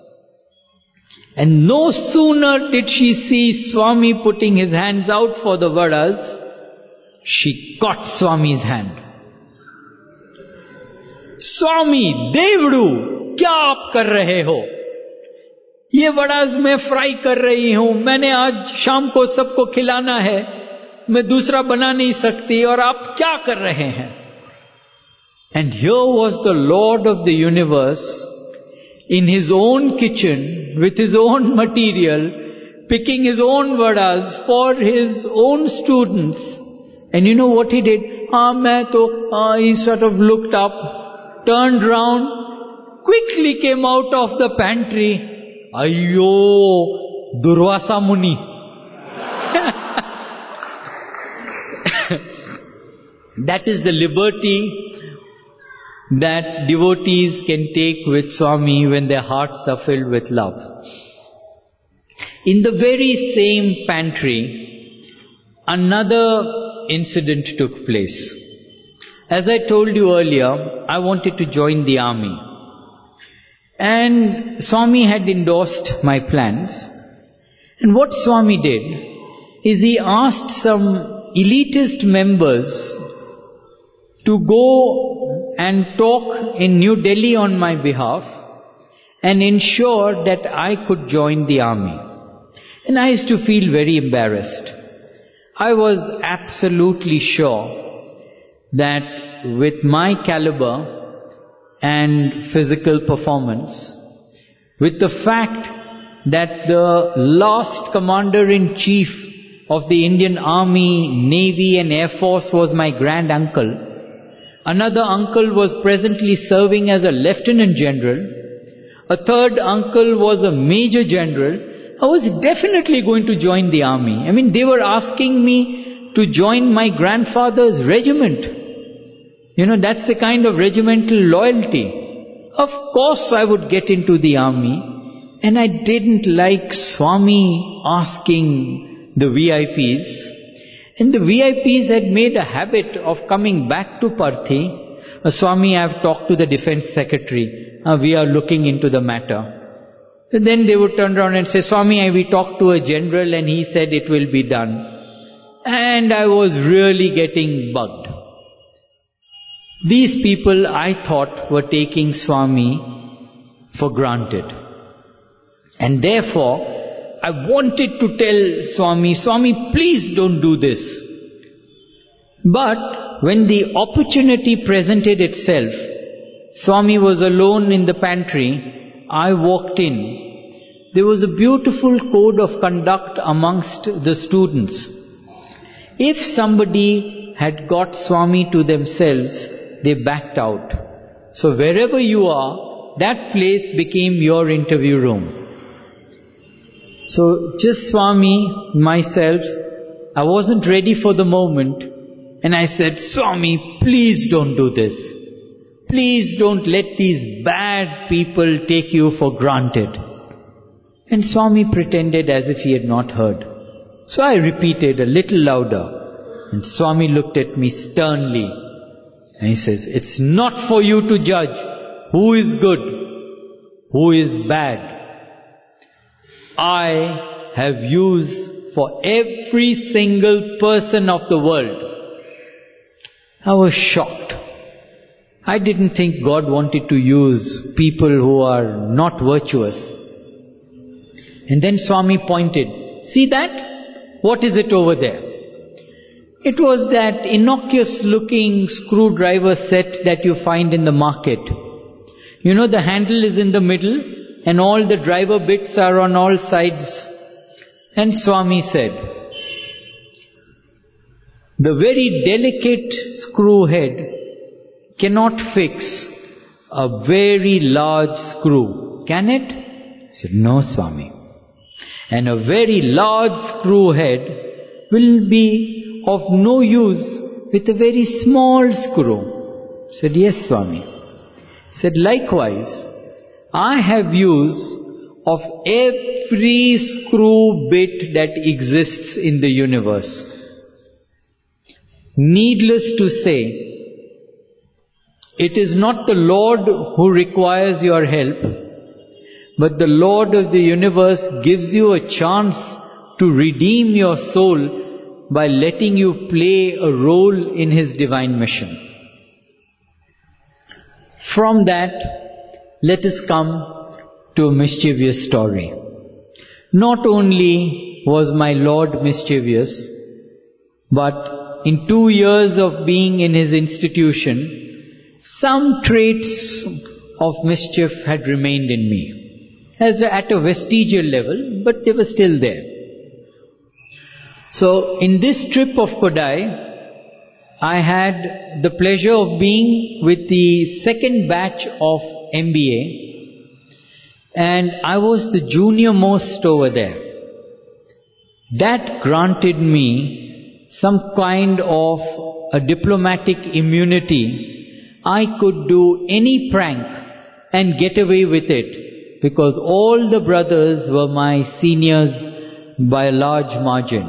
And no sooner did she see Swami putting his hands out for the vadas, she caught Swami's hand. "Swami, Devdu, क्या आप कर रहे हो? ये वड़ाज मैं fry कर रही हूं, मैंने आज शाम को सबको खिलाना है, मैं दूसरा बना नहीं सकती, और आप क्या कर रहे हैं?" And here was the Lord of the universe in his own kitchen with his own material, picking his own vadas for his own students. And you know what he did? Ah, main to, ah, he sort of looked up, turned round, quickly came out of the pantry. Ayyo, Durvasa Muni. That is the liberty that devotees can take with Swami when their hearts are filled with love. In the very same pantry, another incident took place. As I told you earlier, I wanted to join the army. And Swami had endorsed my plans. And what Swami did is he asked some elitist members to go and talk in New Delhi on my behalf and ensure that I could join the army. And I used to feel very embarrassed. I was absolutely sure that with my caliber and physical performance, with the fact that the last commander-in-chief of the Indian Army, Navy and Air Force was my grand uncle, another uncle was presently serving as a lieutenant general, a third uncle was a major general, I was definitely going to join the army. I mean, they were asking me to join my grandfather's regiment. You know, that's the kind of regimental loyalty. Of course I would get into the army. And I didn't like Swami asking the V I Ps. And the V I Ps had made a habit of coming back to Parthi. Uh, Swami, I have talked to the defense secretary. Uh, we are looking into the matter. And then they would turn around and say, "Swami, we talked to a general and he said it will be done." And I was really getting bugged. These people, I thought, were taking Swami for granted. And therefore, I wanted to tell Swami, Swami, please don't do this. But when the opportunity presented itself, Swami was alone in the pantry, I walked in. There was a beautiful code of conduct amongst the students. If somebody had got Swami to themselves, they backed out. So wherever you are, that place became your interview room. So just Swami, myself, I wasn't ready for the moment, and I said, Swami, please don't do this. Please don't let these bad people take you for granted. And Swami pretended as if he had not heard. So I repeated a little louder, and Swami looked at me sternly, and he says, it's not for you to judge who is good, who is bad. I have use for every single person of the world. I was shocked. I didn't think God wanted to use people who are not virtuous. And then Swami pointed, see that? What is it over there? It was that innocuous looking screwdriver set that you find in the market. You know, the handle is in the middle and all the driver bits are on all sides. And Swami said, the very delicate screw head cannot fix a very large screw, can it? I said, no, Swami. And a very large screw head will be of no use with a very small screw. I said, yes, Swami. He said, likewise, I have use of every screw bit that exists in the universe. Needless to say, it is not the Lord who requires your help, but the Lord of the universe gives you a chance to redeem your soul by letting you play a role in His divine mission. From that, let us come to a mischievous story. Not only was my Lord mischievous, but in two years of being in His institution, some traits of mischief had remained in me, as at a vestigial level, but they were still there. So, in this trip of Kodai, I had the pleasure of being with the second batch of M B A, and I was the junior most over there. That granted me some kind of a diplomatic immunity. I could do any prank and get away with it because all the brothers were my seniors by a large margin.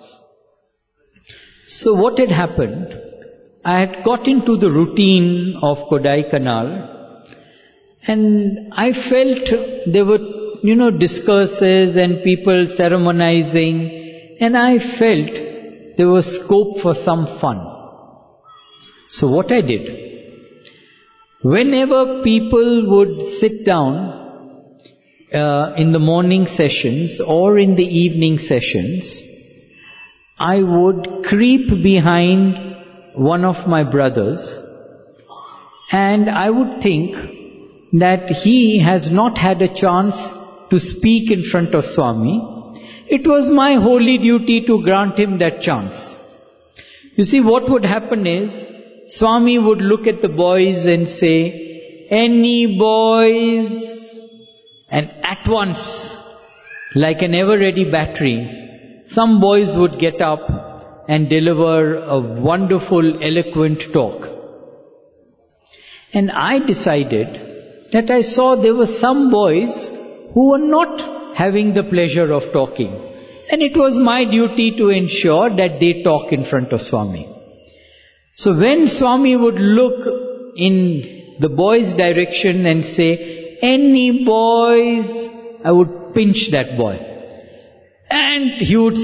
So what had happened, I had got into the routine of Kodaikanal, and I felt there were, you know, discourses and people ceremonizing, and I felt there was scope for some fun. So what I did, whenever people would sit down uh, in the morning sessions or in the evening sessions, I would creep behind one of my brothers and I would think that he has not had a chance to speak in front of Swami. It was my holy duty to grant him that chance. You see, what would happen is, Swami would look at the boys and say, any boys? And at once, like an ever-ready battery, some boys would get up and deliver a wonderful, eloquent talk. And I decided that I saw there were some boys who were not having the pleasure of talking. And it was my duty to ensure that they talk in front of Swami. So when Swami would look in the boy's direction and say, any boys, I would pinch that boy. And he would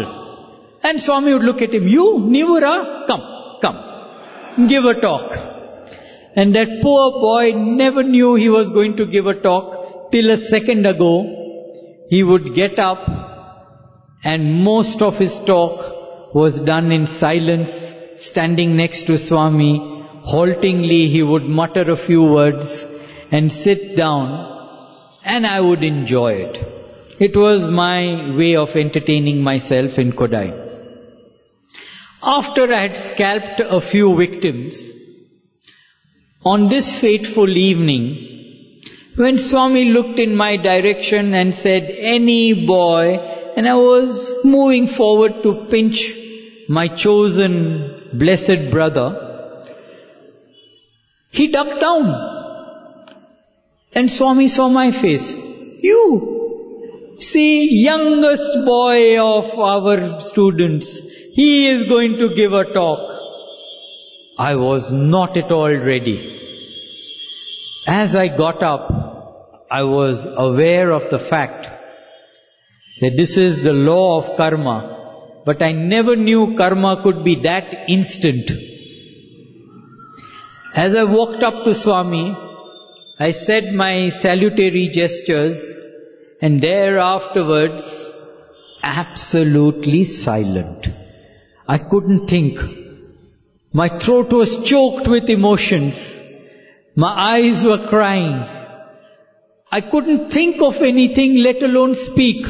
startle. And Swami would look at him, you, Nivura, come, come, give a talk. And that poor boy never knew he was going to give a talk till a second ago. He would get up and most of his talk was done in silence, standing next to Swami. Haltingly he would mutter a few words and sit down, and I would enjoy it. It was my way of entertaining myself in Kodai. After I had scalped a few victims, on this fateful evening, when Swami looked in my direction and said, "Any boy," and I was moving forward to pinch my chosen blessed brother, he ducked down. And Swami saw my face. "You, see, youngest boy of our students, he is going to give a talk." I was not at all ready. As I got up, I was aware of the fact that this is the law of karma, but I never knew karma could be that instant. As I walked up to Swami, I said my salutary gestures, and there afterwards, absolutely silent. I couldn't think. My throat was choked with emotions. My eyes were crying. I couldn't think of anything, let alone speak.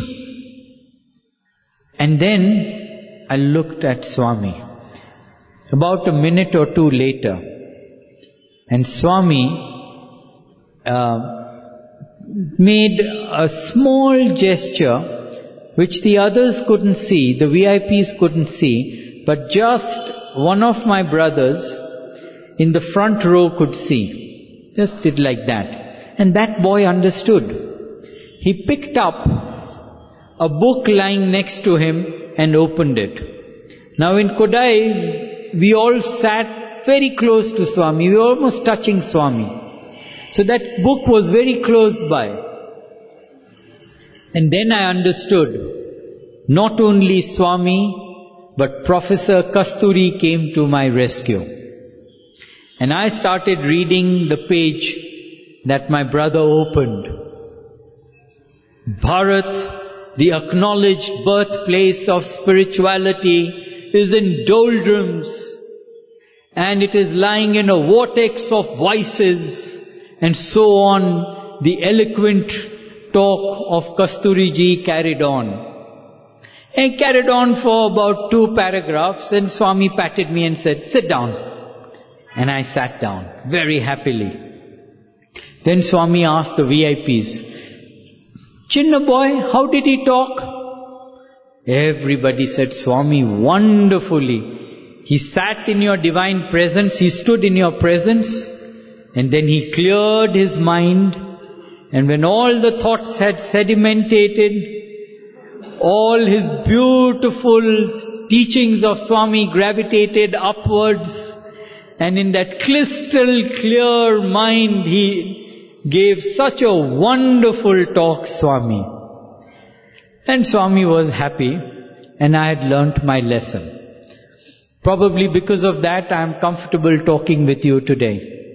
And then I looked at Swami. About a minute or two later, and Swami uh, made a small gesture which the others couldn't see, the V I Ps couldn't see, but just one of my brothers in the front row could see. Just did like that. And that boy understood. He picked up a book lying next to him and opened it. Now in Kodai, we all sat very close to Swami. We were almost touching Swami. So that book was very close by. And then I understood, not only Swami, but Professor Kasturi came to my rescue. And I started reading the page that my brother opened. Bharat, the acknowledged birthplace of spirituality, is in doldrums, and it is lying in a vortex of vices, and so on. The eloquent talk of Kasturi-ji carried on. And carried on for about two paragraphs, and Swami patted me and said, "Sit down." And I sat down, very happily. Then Swami asked the V I Ps, "Chinna boy, how did he talk?" Everybody said, "Swami, wonderfully. He sat in your divine presence, he stood in your presence, and then he cleared his mind, and when all the thoughts had sedimentated, all his beautiful teachings of Swami gravitated upwards, and in that crystal clear mind he gave such a wonderful talk, Swami." And Swami was happy, and I had learnt my lesson. Probably because of that I am comfortable talking with you today.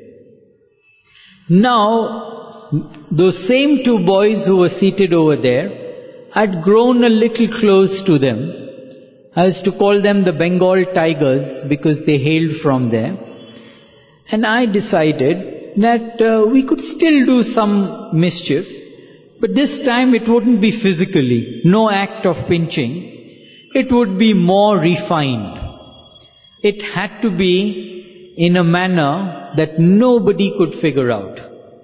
Now, those same two boys who were seated over there, I'd grown a little close to them. I used to call them the Bengal tigers because they hailed from there. And I decided that uh, we could still do some mischief, but this time it wouldn't be physically, no act of pinching. It would be more refined. It had to be in a manner that nobody could figure out.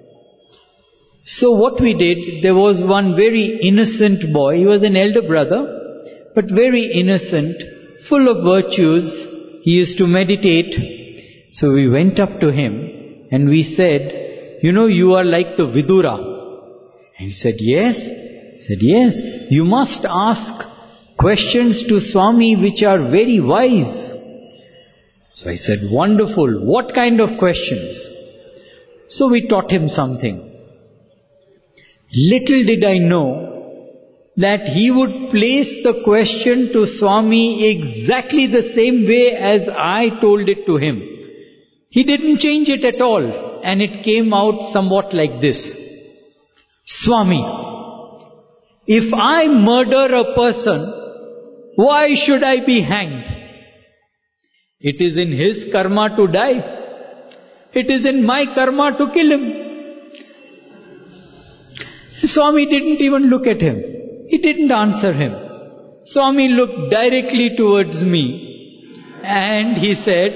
So what we did, there was one very innocent boy. He was an elder brother, but very innocent, full of virtues. He used to meditate. So we went up to him and we said, "You know, you are like the Vidura." And he said, "Yes." I said, "Yes, you must ask questions to Swami which are very wise." So I said, "Wonderful. What kind of questions?" So we taught him something. Little did I know that he would place the question to Swami exactly the same way as I told it to him. He didn't change it at all, and it came out somewhat like this. Swami, if I murder a person, why should I be hanged? It is in his karma to die. It is in my karma to kill him. Swami didn't even look at him. He didn't answer him. Swami looked directly towards me and he said,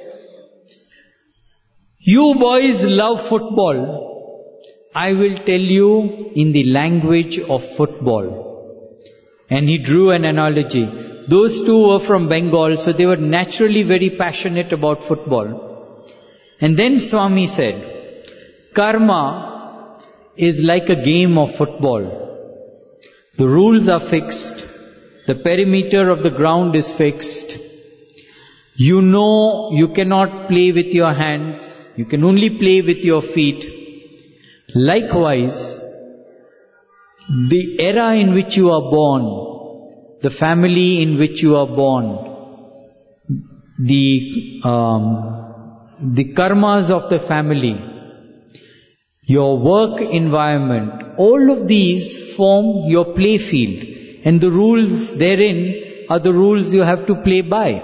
you boys love football. I will tell you in the language of football. And he drew an analogy. Those two were from Bengal, so they were naturally very passionate about football. And then Swami said, karma is like a game of football. The rules are fixed. The perimeter of the ground is fixed. You know you cannot play with your hands. You can only play with your feet. Likewise, the era in which you are born, the family in which you are born, the um, the karmas of the family, your work environment, all of these form your play field. And the rules therein are the rules you have to play by.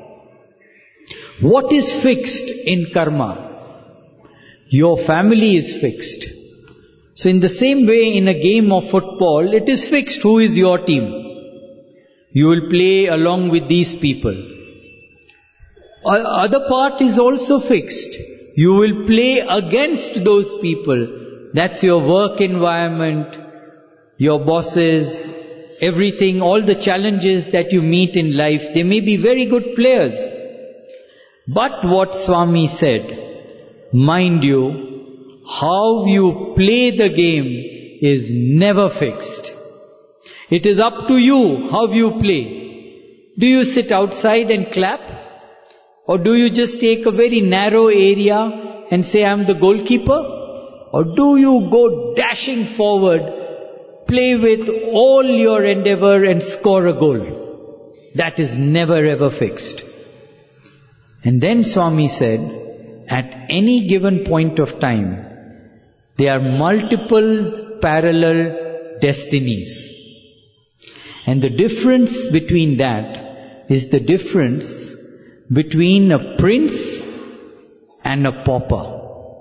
What is fixed in karma? Your family is fixed. So in the same way, in a game of football, it is fixed who is your team. You will play along with these people. Other part is also fixed. You will play against those people. That's your work environment, your bosses, everything, all the challenges that you meet in life. They may be very good players. But what Swami said, mind you, how you play the game is never fixed. It is up to you how you play. Do you sit outside and clap? Or do you just take a very narrow area and say, I'm the goalkeeper? Or do you go dashing forward, play with all your endeavor and score a goal? That is never ever fixed. And then Swami said, at any given point of time, there are multiple parallel destinies. And the difference between that is the difference between a prince and a pauper.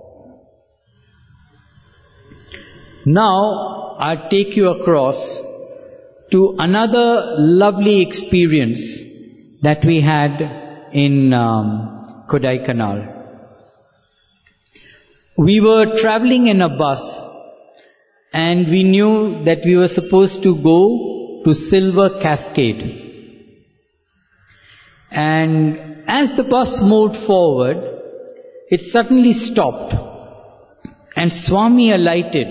Now, I'll take you across to another lovely experience that we had in um, Kodaikanal. We were traveling in a bus and we knew that we were supposed to go to Silver Cascade. And as the bus moved forward, it suddenly stopped and Swami alighted.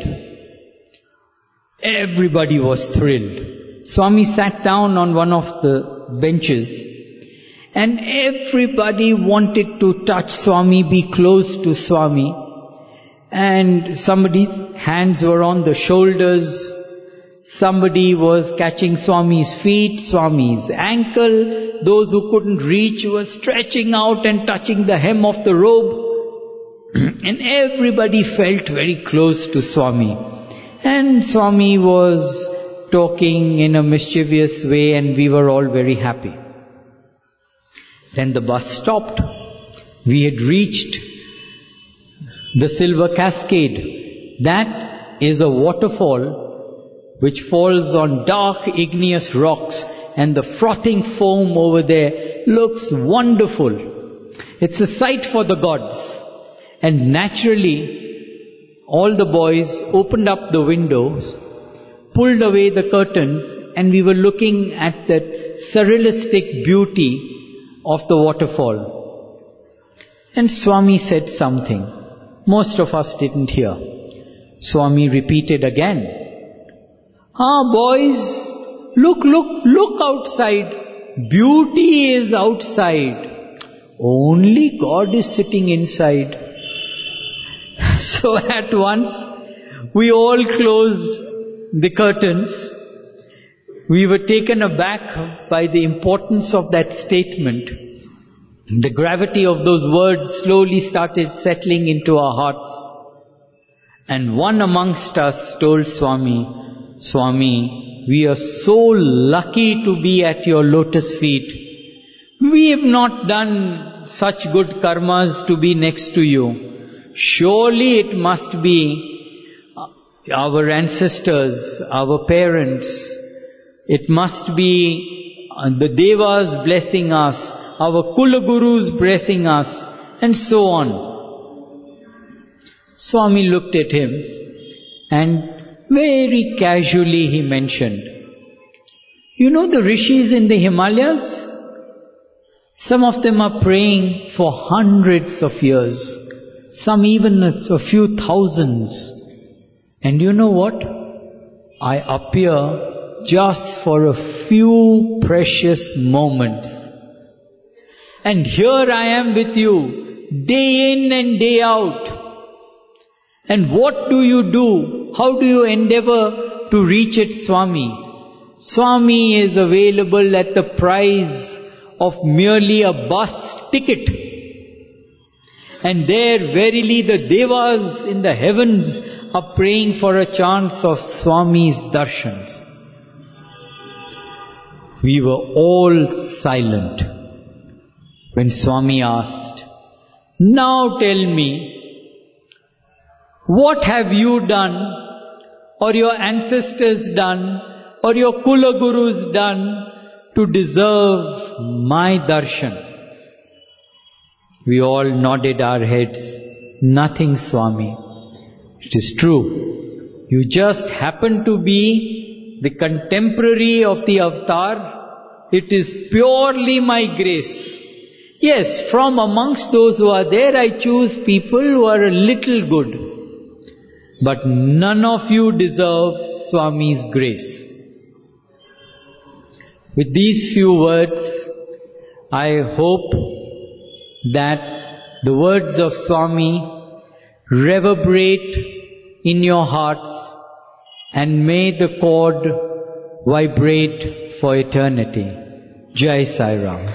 Everybody was thrilled. Swami sat down on one of the benches and everybody wanted to touch Swami, be close to Swami. And somebody's hands were on the shoulders. Somebody was catching Swami's feet, Swami's ankle. Those who couldn't reach were stretching out and touching the hem of the robe. And everybody felt very close to Swami. And Swami was talking in a mischievous way and we were all very happy. Then the bus stopped. We had reached the Silver Cascade. That is a waterfall which falls on dark igneous rocks, and the frothing foam over there looks wonderful. It's a sight for the gods. And naturally, all the boys opened up the windows, pulled away the curtains, and we were looking at that surrealistic beauty of the waterfall. And Swami said something. Most of us didn't hear. Swami repeated again. Ah, boys, look, look, look outside. Beauty is outside. Only God is sitting inside. So at once, we all closed the curtains. We were taken aback by the importance of that statement. The gravity of those words slowly started settling into our hearts. And one amongst us told Swami, Swami, we are so lucky to be at your lotus feet. We have not done such good karmas to be next to you. Surely it must be our ancestors, our parents. It must be the Devas blessing us, our Kula Gurus blessing us, and so on. Swami looked at him and very casually he mentioned, you know the rishis in the Himalayas? Some of them are praying for hundreds of years, some even a few thousands. And you know what? I appear just for a few precious moments. And here I am with you, day in and day out. And what do you do? How do you endeavor to reach it, Swami? Swami is available at the price of merely a bus ticket. And there verily the Devas in the heavens are praying for a chance of Swami's darshans. We were all silent when Swami asked, now tell me, what have you done, or your ancestors done, or your Kula Gurus done to deserve my darshan? We all nodded our heads. Nothing, Swami. It is true. You just happen to be the contemporary of the avatar. It is purely my grace. Yes, from amongst those who are there, I choose people who are a little good. But none of you deserve Swami's grace. With these few words, I hope that the words of Swami reverberate in your hearts and may the chord vibrate for eternity. Jai Sai Ram.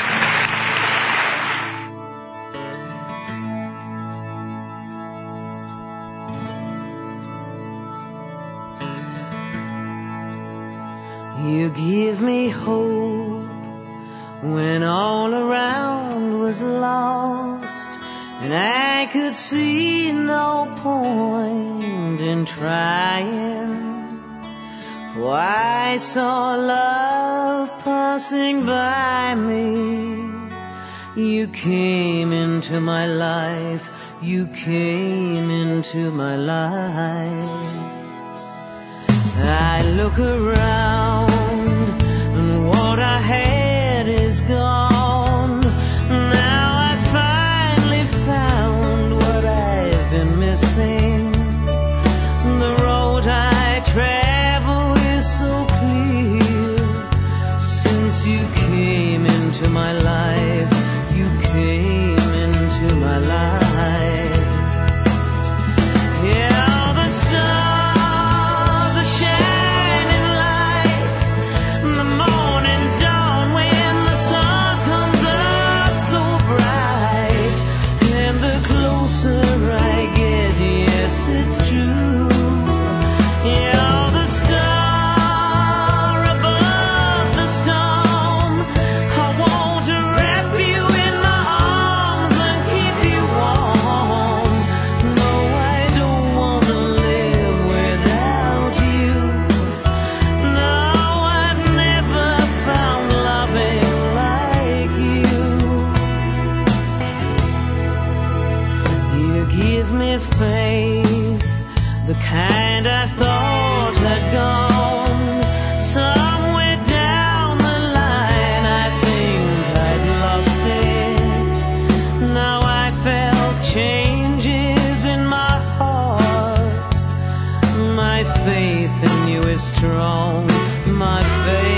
You give me hope when all around was lost, and I could see no point in trying. For I saw love passing by me. You came into my life, you came into my life. I look around and what I had is gone. Now I finally found what I've been missing. The road I travel is so clear. Since you came into my life, you came into my life. Yeah. Strong, my faith